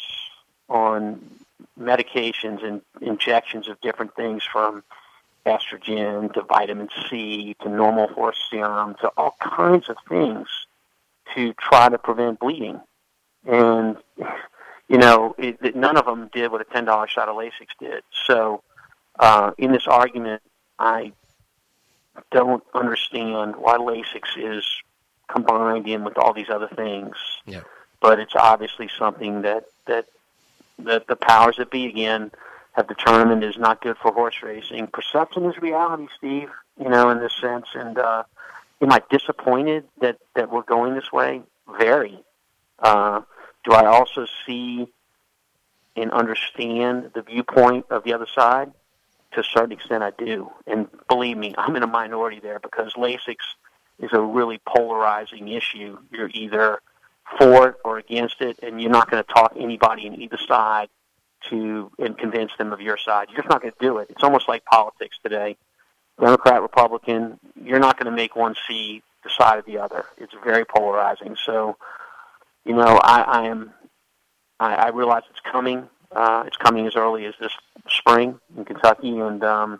on medications and injections of different things, from estrogen to vitamin C to normal horse serum to all kinds of things to try to prevent bleeding. And, you know, it, it, none of them did what a ten dollar shot of Lasix did. So uh, in this argument, I don't understand why Lasix is combined in with all these other things. Yeah. But it's obviously something that, that that the powers that be, again, have determined is not good for horse racing. Perception is reality, Steve, you know, in this sense. And uh, am I disappointed that, that we're going this way? Very. Uh, do I also see and understand the viewpoint of the other side? To a certain extent, I do. And believe me, I'm in a minority there, because Lasix is a really polarizing issue. You're either for it or against it, and you're not going to talk anybody in either side to and convince them of your side. You're just not going to do it. It's almost like politics today. Democrat, Republican, you're not going to make one see the side of the other. It's very polarizing. So, you know, I, I am. I, I realize it's coming. Uh, it's coming as early as this spring in Kentucky, and um,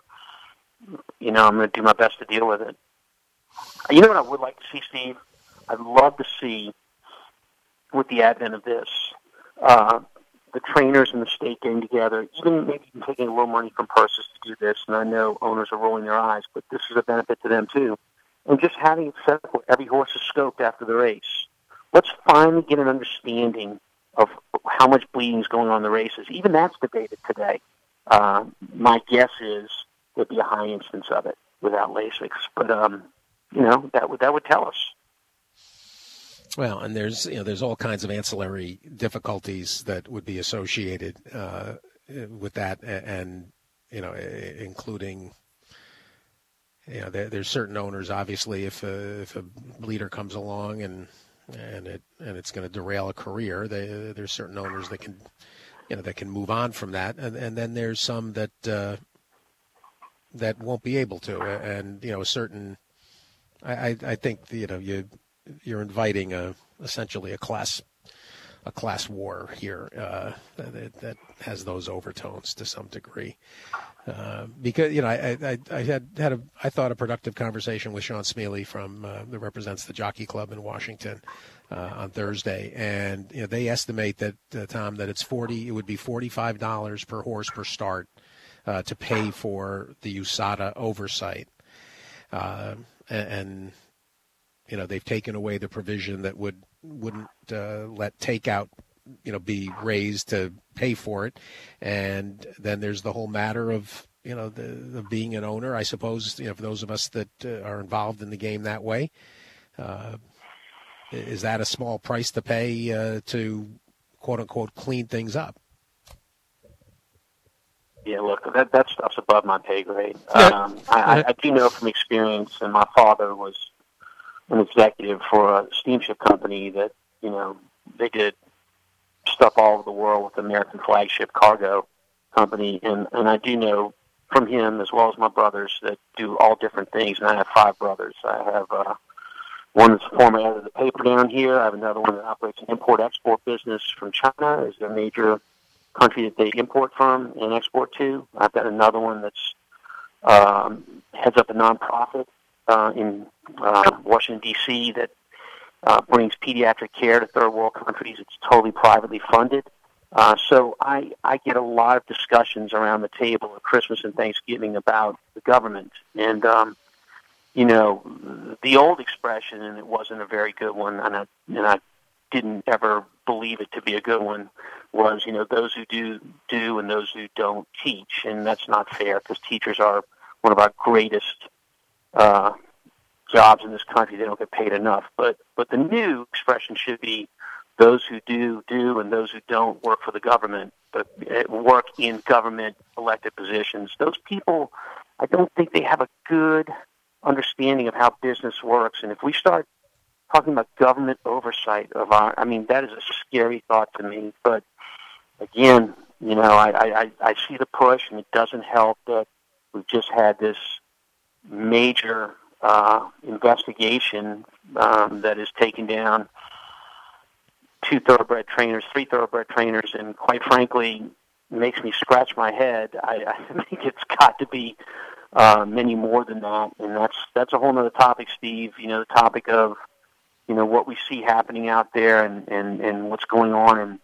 you know, I'm going to do my best to deal with it. You know what I would like to see, Steve? I'd love to see, with the advent of this, uh, the trainers and the state getting together, even maybe even taking a little money from purses to do this, and I know owners are rolling their eyes, but this is a benefit to them too, and just having it set up where every horse is scoped after the race. Let's finally get an understanding of how much bleeding is going on in the races. Even that's debated today. Uh, my guess is there'd be a high instance of it without Lasix, but um, you know that would that would tell us. Well, and there's you know there's all kinds of ancillary difficulties that would be associated uh, with that, and you know, including you know there, there's certain owners. Obviously, if a, if a bleeder comes along and and it and it's going to derail a career, they, there's certain owners that can you know that can move on from that, and and then there's some that uh, that won't be able to, and you know a certain. I I, I think you know you. You're inviting a essentially a class a class war here uh, that, that has those overtones to some degree. Uh, because you know I, I, I had had a I thought a productive conversation with Sean Smealy from uh, that represents the Jockey Club in Washington uh, on Thursday, and you know they estimate that uh, Tom that it's forty it would be forty-five dollars per horse per start uh, to pay for the U S A D A oversight, uh, and, and you know, they've taken away the provision that would, wouldn't uh, let takeout, you know, be raised to pay for it. And then there's the whole matter of, you know, the, the being an owner, I suppose, you know, for those of us that uh, are involved in the game that way. Uh, is that a small price to pay uh, to, quote unquote, clean things up? Yeah, look, that that stuff's above my pay grade. Um, I, I do know from experience, and my father was an executive for a steamship company that, you know, they did stuff all over the world with the American Flagship Cargo Company. And, and I do know from him, as well as my brothers, that do all different things. And I have five brothers. I have uh, one that's a former editor of the paper down here. I have another one that operates an import-export business from China. Is their major country that they import from and export to. I've got another one that's um, heads up a nonprofit uh, in Uh, Washington, D C that uh, brings pediatric care to third world countries. It's totally privately funded. Uh, so I, I get a lot of discussions around the table at Christmas and Thanksgiving about the government. And, um, you know, the old expression, and it wasn't a very good one, and I, and I didn't ever believe it to be a good one, was, you know, those who do, do, and those who don't teach. And that's not fair, because teachers are one of our greatest uh jobs in this country. They don't get paid enough. But but the new expression should be those who do, do, and those who don't work for the government, but work in government elected positions. Those people, I don't think they have a good understanding of how business works. And if we start talking about government oversight of our, I mean, that is a scary thought to me. But again, you know, I, I, I see the push, and it doesn't help that we've just had this major Uh, investigation um, that has taken down two thoroughbred trainers, three thoroughbred trainers, and quite frankly, makes me scratch my head. I, I think it's got to be uh, many more than that, and that's that's a whole other topic, Steve. You know, the topic of you know what we see happening out there and, and, and what's going on, and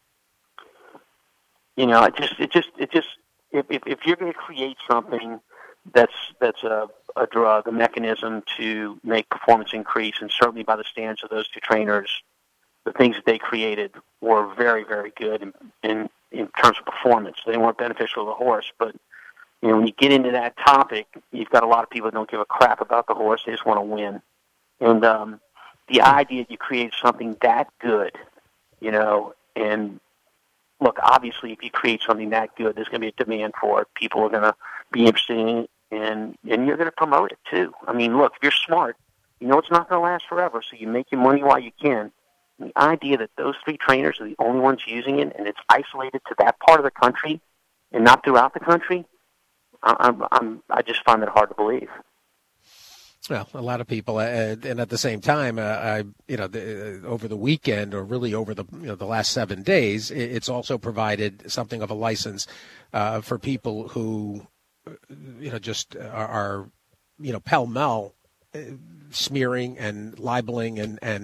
you know, it just it just it just if if, if you're going to create something that's that's a a drug, a mechanism to make performance increase, and certainly by the standards of those two trainers, the things that they created were very, very good in, in, in terms of performance. They weren't beneficial to the horse, but you know, when you get into that topic, you've got a lot of people that don't give a crap about the horse. They just want to win. And um, the idea that you create something that good, you know, and look, obviously if you create something that good, there's going to be a demand for it. People are going to be interested in it. And and you're going to promote it, too. I mean, look, if you're smart, you know it's not going to last forever, so you make your money while you can. And the idea that those three trainers are the only ones using it, and it's isolated to that part of the country and not throughout the country, I, I'm, I'm, I just find it hard to believe. Well, a lot of people, uh, and at the same time, uh, I, you know, the, uh, over the weekend, or really over the you know the last seven days, it's also provided something of a license uh, for people who, you know, just are, are you know, pell-mell uh, smearing and libeling and, and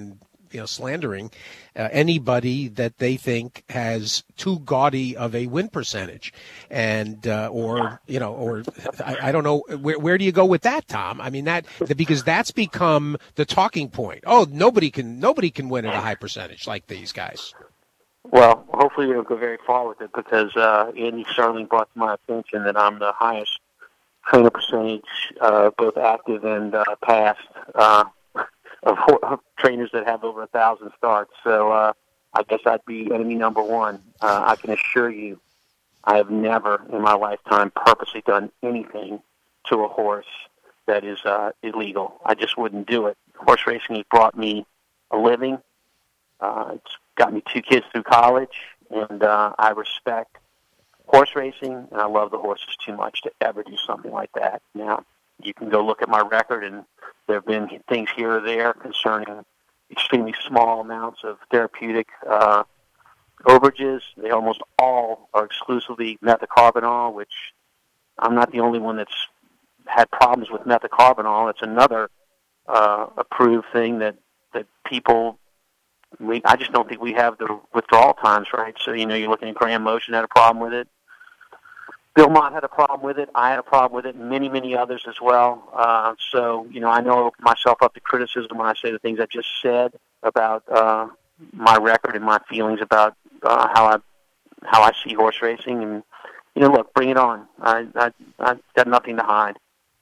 you know, slandering uh, anybody that they think has too gaudy of a win percentage, and uh, or you know, or I, I don't know where where do you go with that, Tom? I mean that because that's become the talking point. Oh, nobody can nobody can win at a high percentage like these guys. Well, hopefully we don't go very far with it because uh, Andy Serling brought to my attention that I'm the highest trainer percentage, uh, both active and uh, past, uh, of, of trainers that have over a thousand starts. So uh, I guess I'd be enemy number one. Uh, I can assure you I have never in my lifetime purposely done anything to a horse that is uh, illegal. I just wouldn't do it. Horse racing has brought me a living. Uh, it's got me two kids through college, and uh, I respect horse racing, and I love the horses too much to ever do something like that. Now, you can go look at my record, and there have been things here or there concerning extremely small amounts of therapeutic uh, overages. They almost all are exclusively methocarbamol, which I'm not the only one that's had problems with methocarbamol. It's another uh, approved thing that, that people... We, I just don't think we have the withdrawal times, right? So, you know, you're looking at Graham Motion had a problem with it. Bill Mott had a problem with it. I had a problem with it, and many, many others as well. Uh, so, you know, I know I open myself up to criticism when I say the things I just said about uh, my record and my feelings about uh, how I how I see horse racing. And, you know, look, bring it on. I, I, I've got nothing to hide.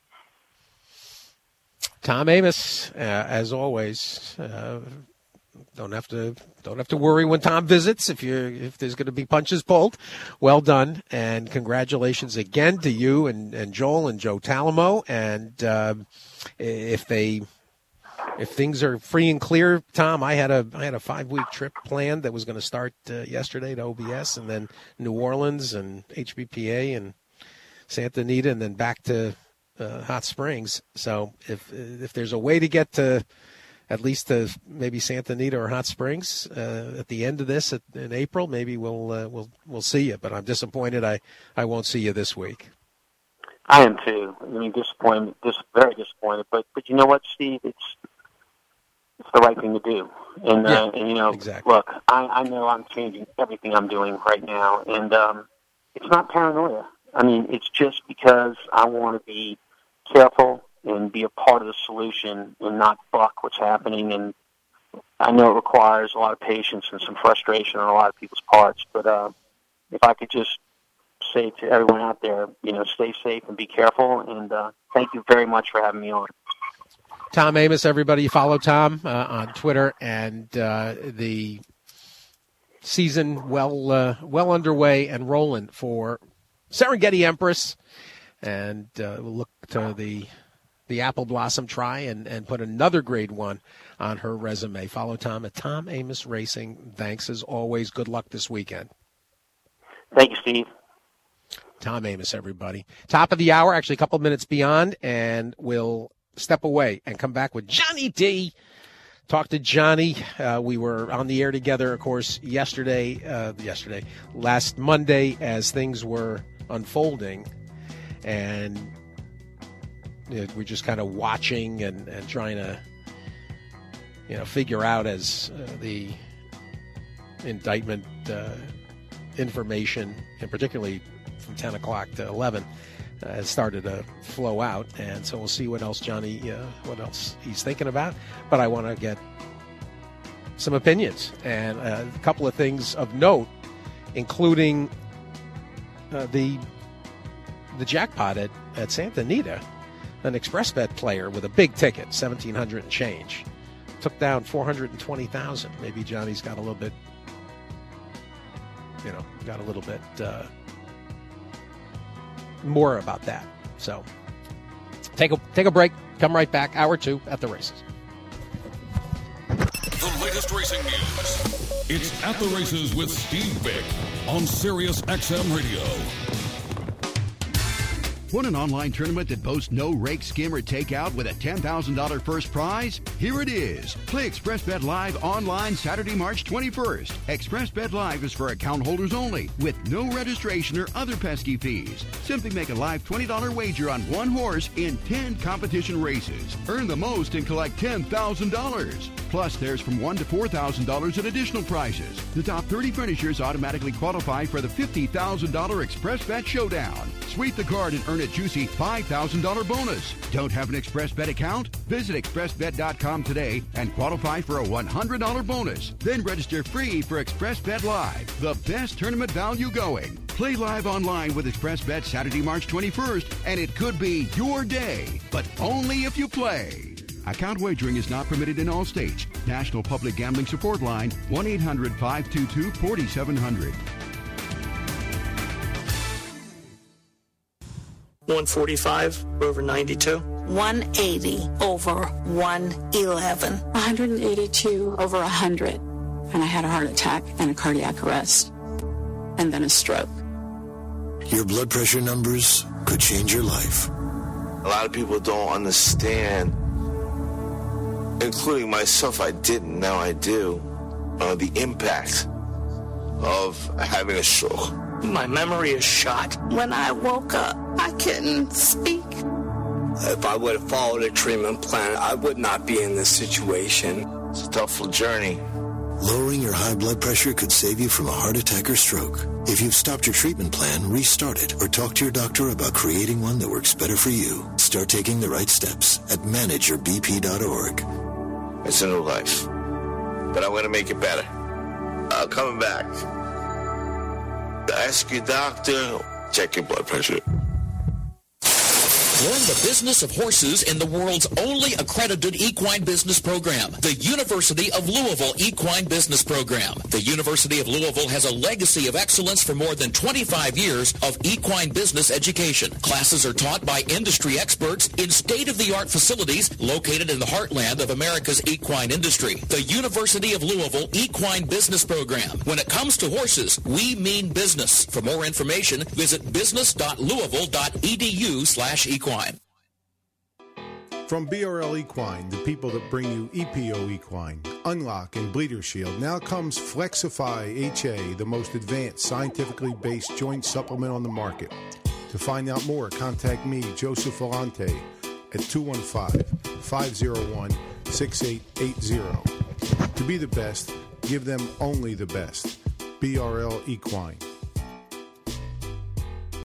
Tom Amoss, uh, as always, uh, Don't have to don't have to worry when Tom visits if you if there's going to be punches pulled. Well done, and congratulations again to you and, and Joel and Joe Talamo. And uh, if they if things are free and clear, Tom, I had a I had a five week trip planned that was going to start uh, yesterday to O B S and then New Orleans and H B P A and Santa Anita and then back to uh, Hot Springs. So if if there's a way to get to at least to maybe Santa Anita or Hot Springs uh, at the end of this at, in April, maybe we'll uh, we'll we'll see you. But I'm disappointed I, I won't see you this week. I am too. I mean, disappointed, just very disappointed. But but you know what, Steve? It's it's the right thing to do. And yeah, uh, and you know, exactly. Look, I, I know I'm changing everything I'm doing right now, and um, it's not paranoia. I mean, it's just because I want to be careful and be a part of the solution and not buck what's happening. And I know it requires a lot of patience and some frustration on a lot of people's parts, but uh, if I could just say to everyone out there, you know, stay safe and be careful, and uh, thank you very much for having me on. Tom Amoss, everybody follow Tom uh, on Twitter, and uh, the season well uh, well underway and rolling for Serengeti Empress, and uh, we'll look to the the Apple Blossom try and, and put another grade one on her resume. Follow Tom at Tom Amoss Racing. Thanks as always. Good luck this weekend. Thank you, Steve. Tom Amoss, everybody. Top of the hour, actually a couple minutes beyond, and we'll step away and come back with Johnny D. Talk to Johnny. Uh, we were on the air together, of course, yesterday, uh, yesterday, last Monday as things were unfolding, and you know, we're just kind of watching and, and trying to, you know, figure out as uh, the indictment uh, information, and particularly from ten o'clock to eleven, uh, has started to flow out. And so we'll see what else Johnny, uh, what else he's thinking about. But I want to get some opinions and uh, a couple of things of note, including uh, the the jackpot at, at Santa Anita. An express bet player with a big ticket, seventeen hundred and change, took down four hundred twenty thousand. Maybe Johnny's got a little bit, you know, got a little bit uh, more about that. So take a take a break. Come right back. Hour two at the races. The latest racing news. It's At the Races with Steve Bick on Sirius X M Radio. Want an online tournament that boasts no rake, skim, or takeout with a ten thousand dollars first prize? Here it is. Play ExpressBet Live online Saturday, March twenty-first. ExpressBet Live is for account holders only, with no registration or other pesky fees. Simply make a live twenty dollars wager on one horse in ten competition races. Earn the most and collect ten thousand dollars. Plus, there's from one thousand to four thousand dollars in additional prizes. The top thirty finishers automatically qualify for the fifty thousand dollars ExpressBet Showdown. Sweep the card and earn a juicy five thousand dollars bonus. Don't have an ExpressBet account? Visit express bet dot com today and qualify for a one hundred dollars bonus. Then register free for ExpressBet Live, the best tournament value going. Play live online with ExpressBet Saturday, March twenty-first, and it could be your day, but only if you play. Account wagering is not permitted in all states. National Public Gambling Support Line, one eight hundred five two two four seven zero zero. one forty-five over ninety-two. one eighty over one eleven. one hundred eighty-two over one hundred. And I had a heart attack and a cardiac arrest. And then a stroke. Your blood pressure numbers could change your life. A lot of people don't understand, including myself. I didn't, now I do, uh, the impact of having a stroke. My memory is shot. When I woke up, I couldn't speak. If I would have followed a treatment plan, I would not be in this situation. It's a tough journey. Lowering your high blood pressure could save you from a heart attack or stroke. If you've stopped your treatment plan, restart it or talk to your doctor about creating one that works better for you. Start taking the right steps at manage your b p dot org. It's a new life, but I'm going to make it better. Uh, coming back. Ask your doctor, check your blood pressure. Learn the business of horses in the world's only accredited equine business program, the University of Louisville Equine Business Program. The University of Louisville has a legacy of excellence for more than twenty-five years of equine business education. Classes are taught by industry experts in state-of-the-art facilities located in the heartland of America's equine industry. The University of Louisville Equine Business Program. When it comes to horses, we mean business. For more information, visit business dot louisville dot e d u slash equine. From B R L Equine, the people that bring you E P O Equine, Unlock, and Bleeder Shield, now comes Flexify H A, the most advanced scientifically based joint supplement on the market. To find out more, contact me, Joseph Volante, at two one five, five oh one, six eight eight zero. To be the best, give them only the best. B R L Equine.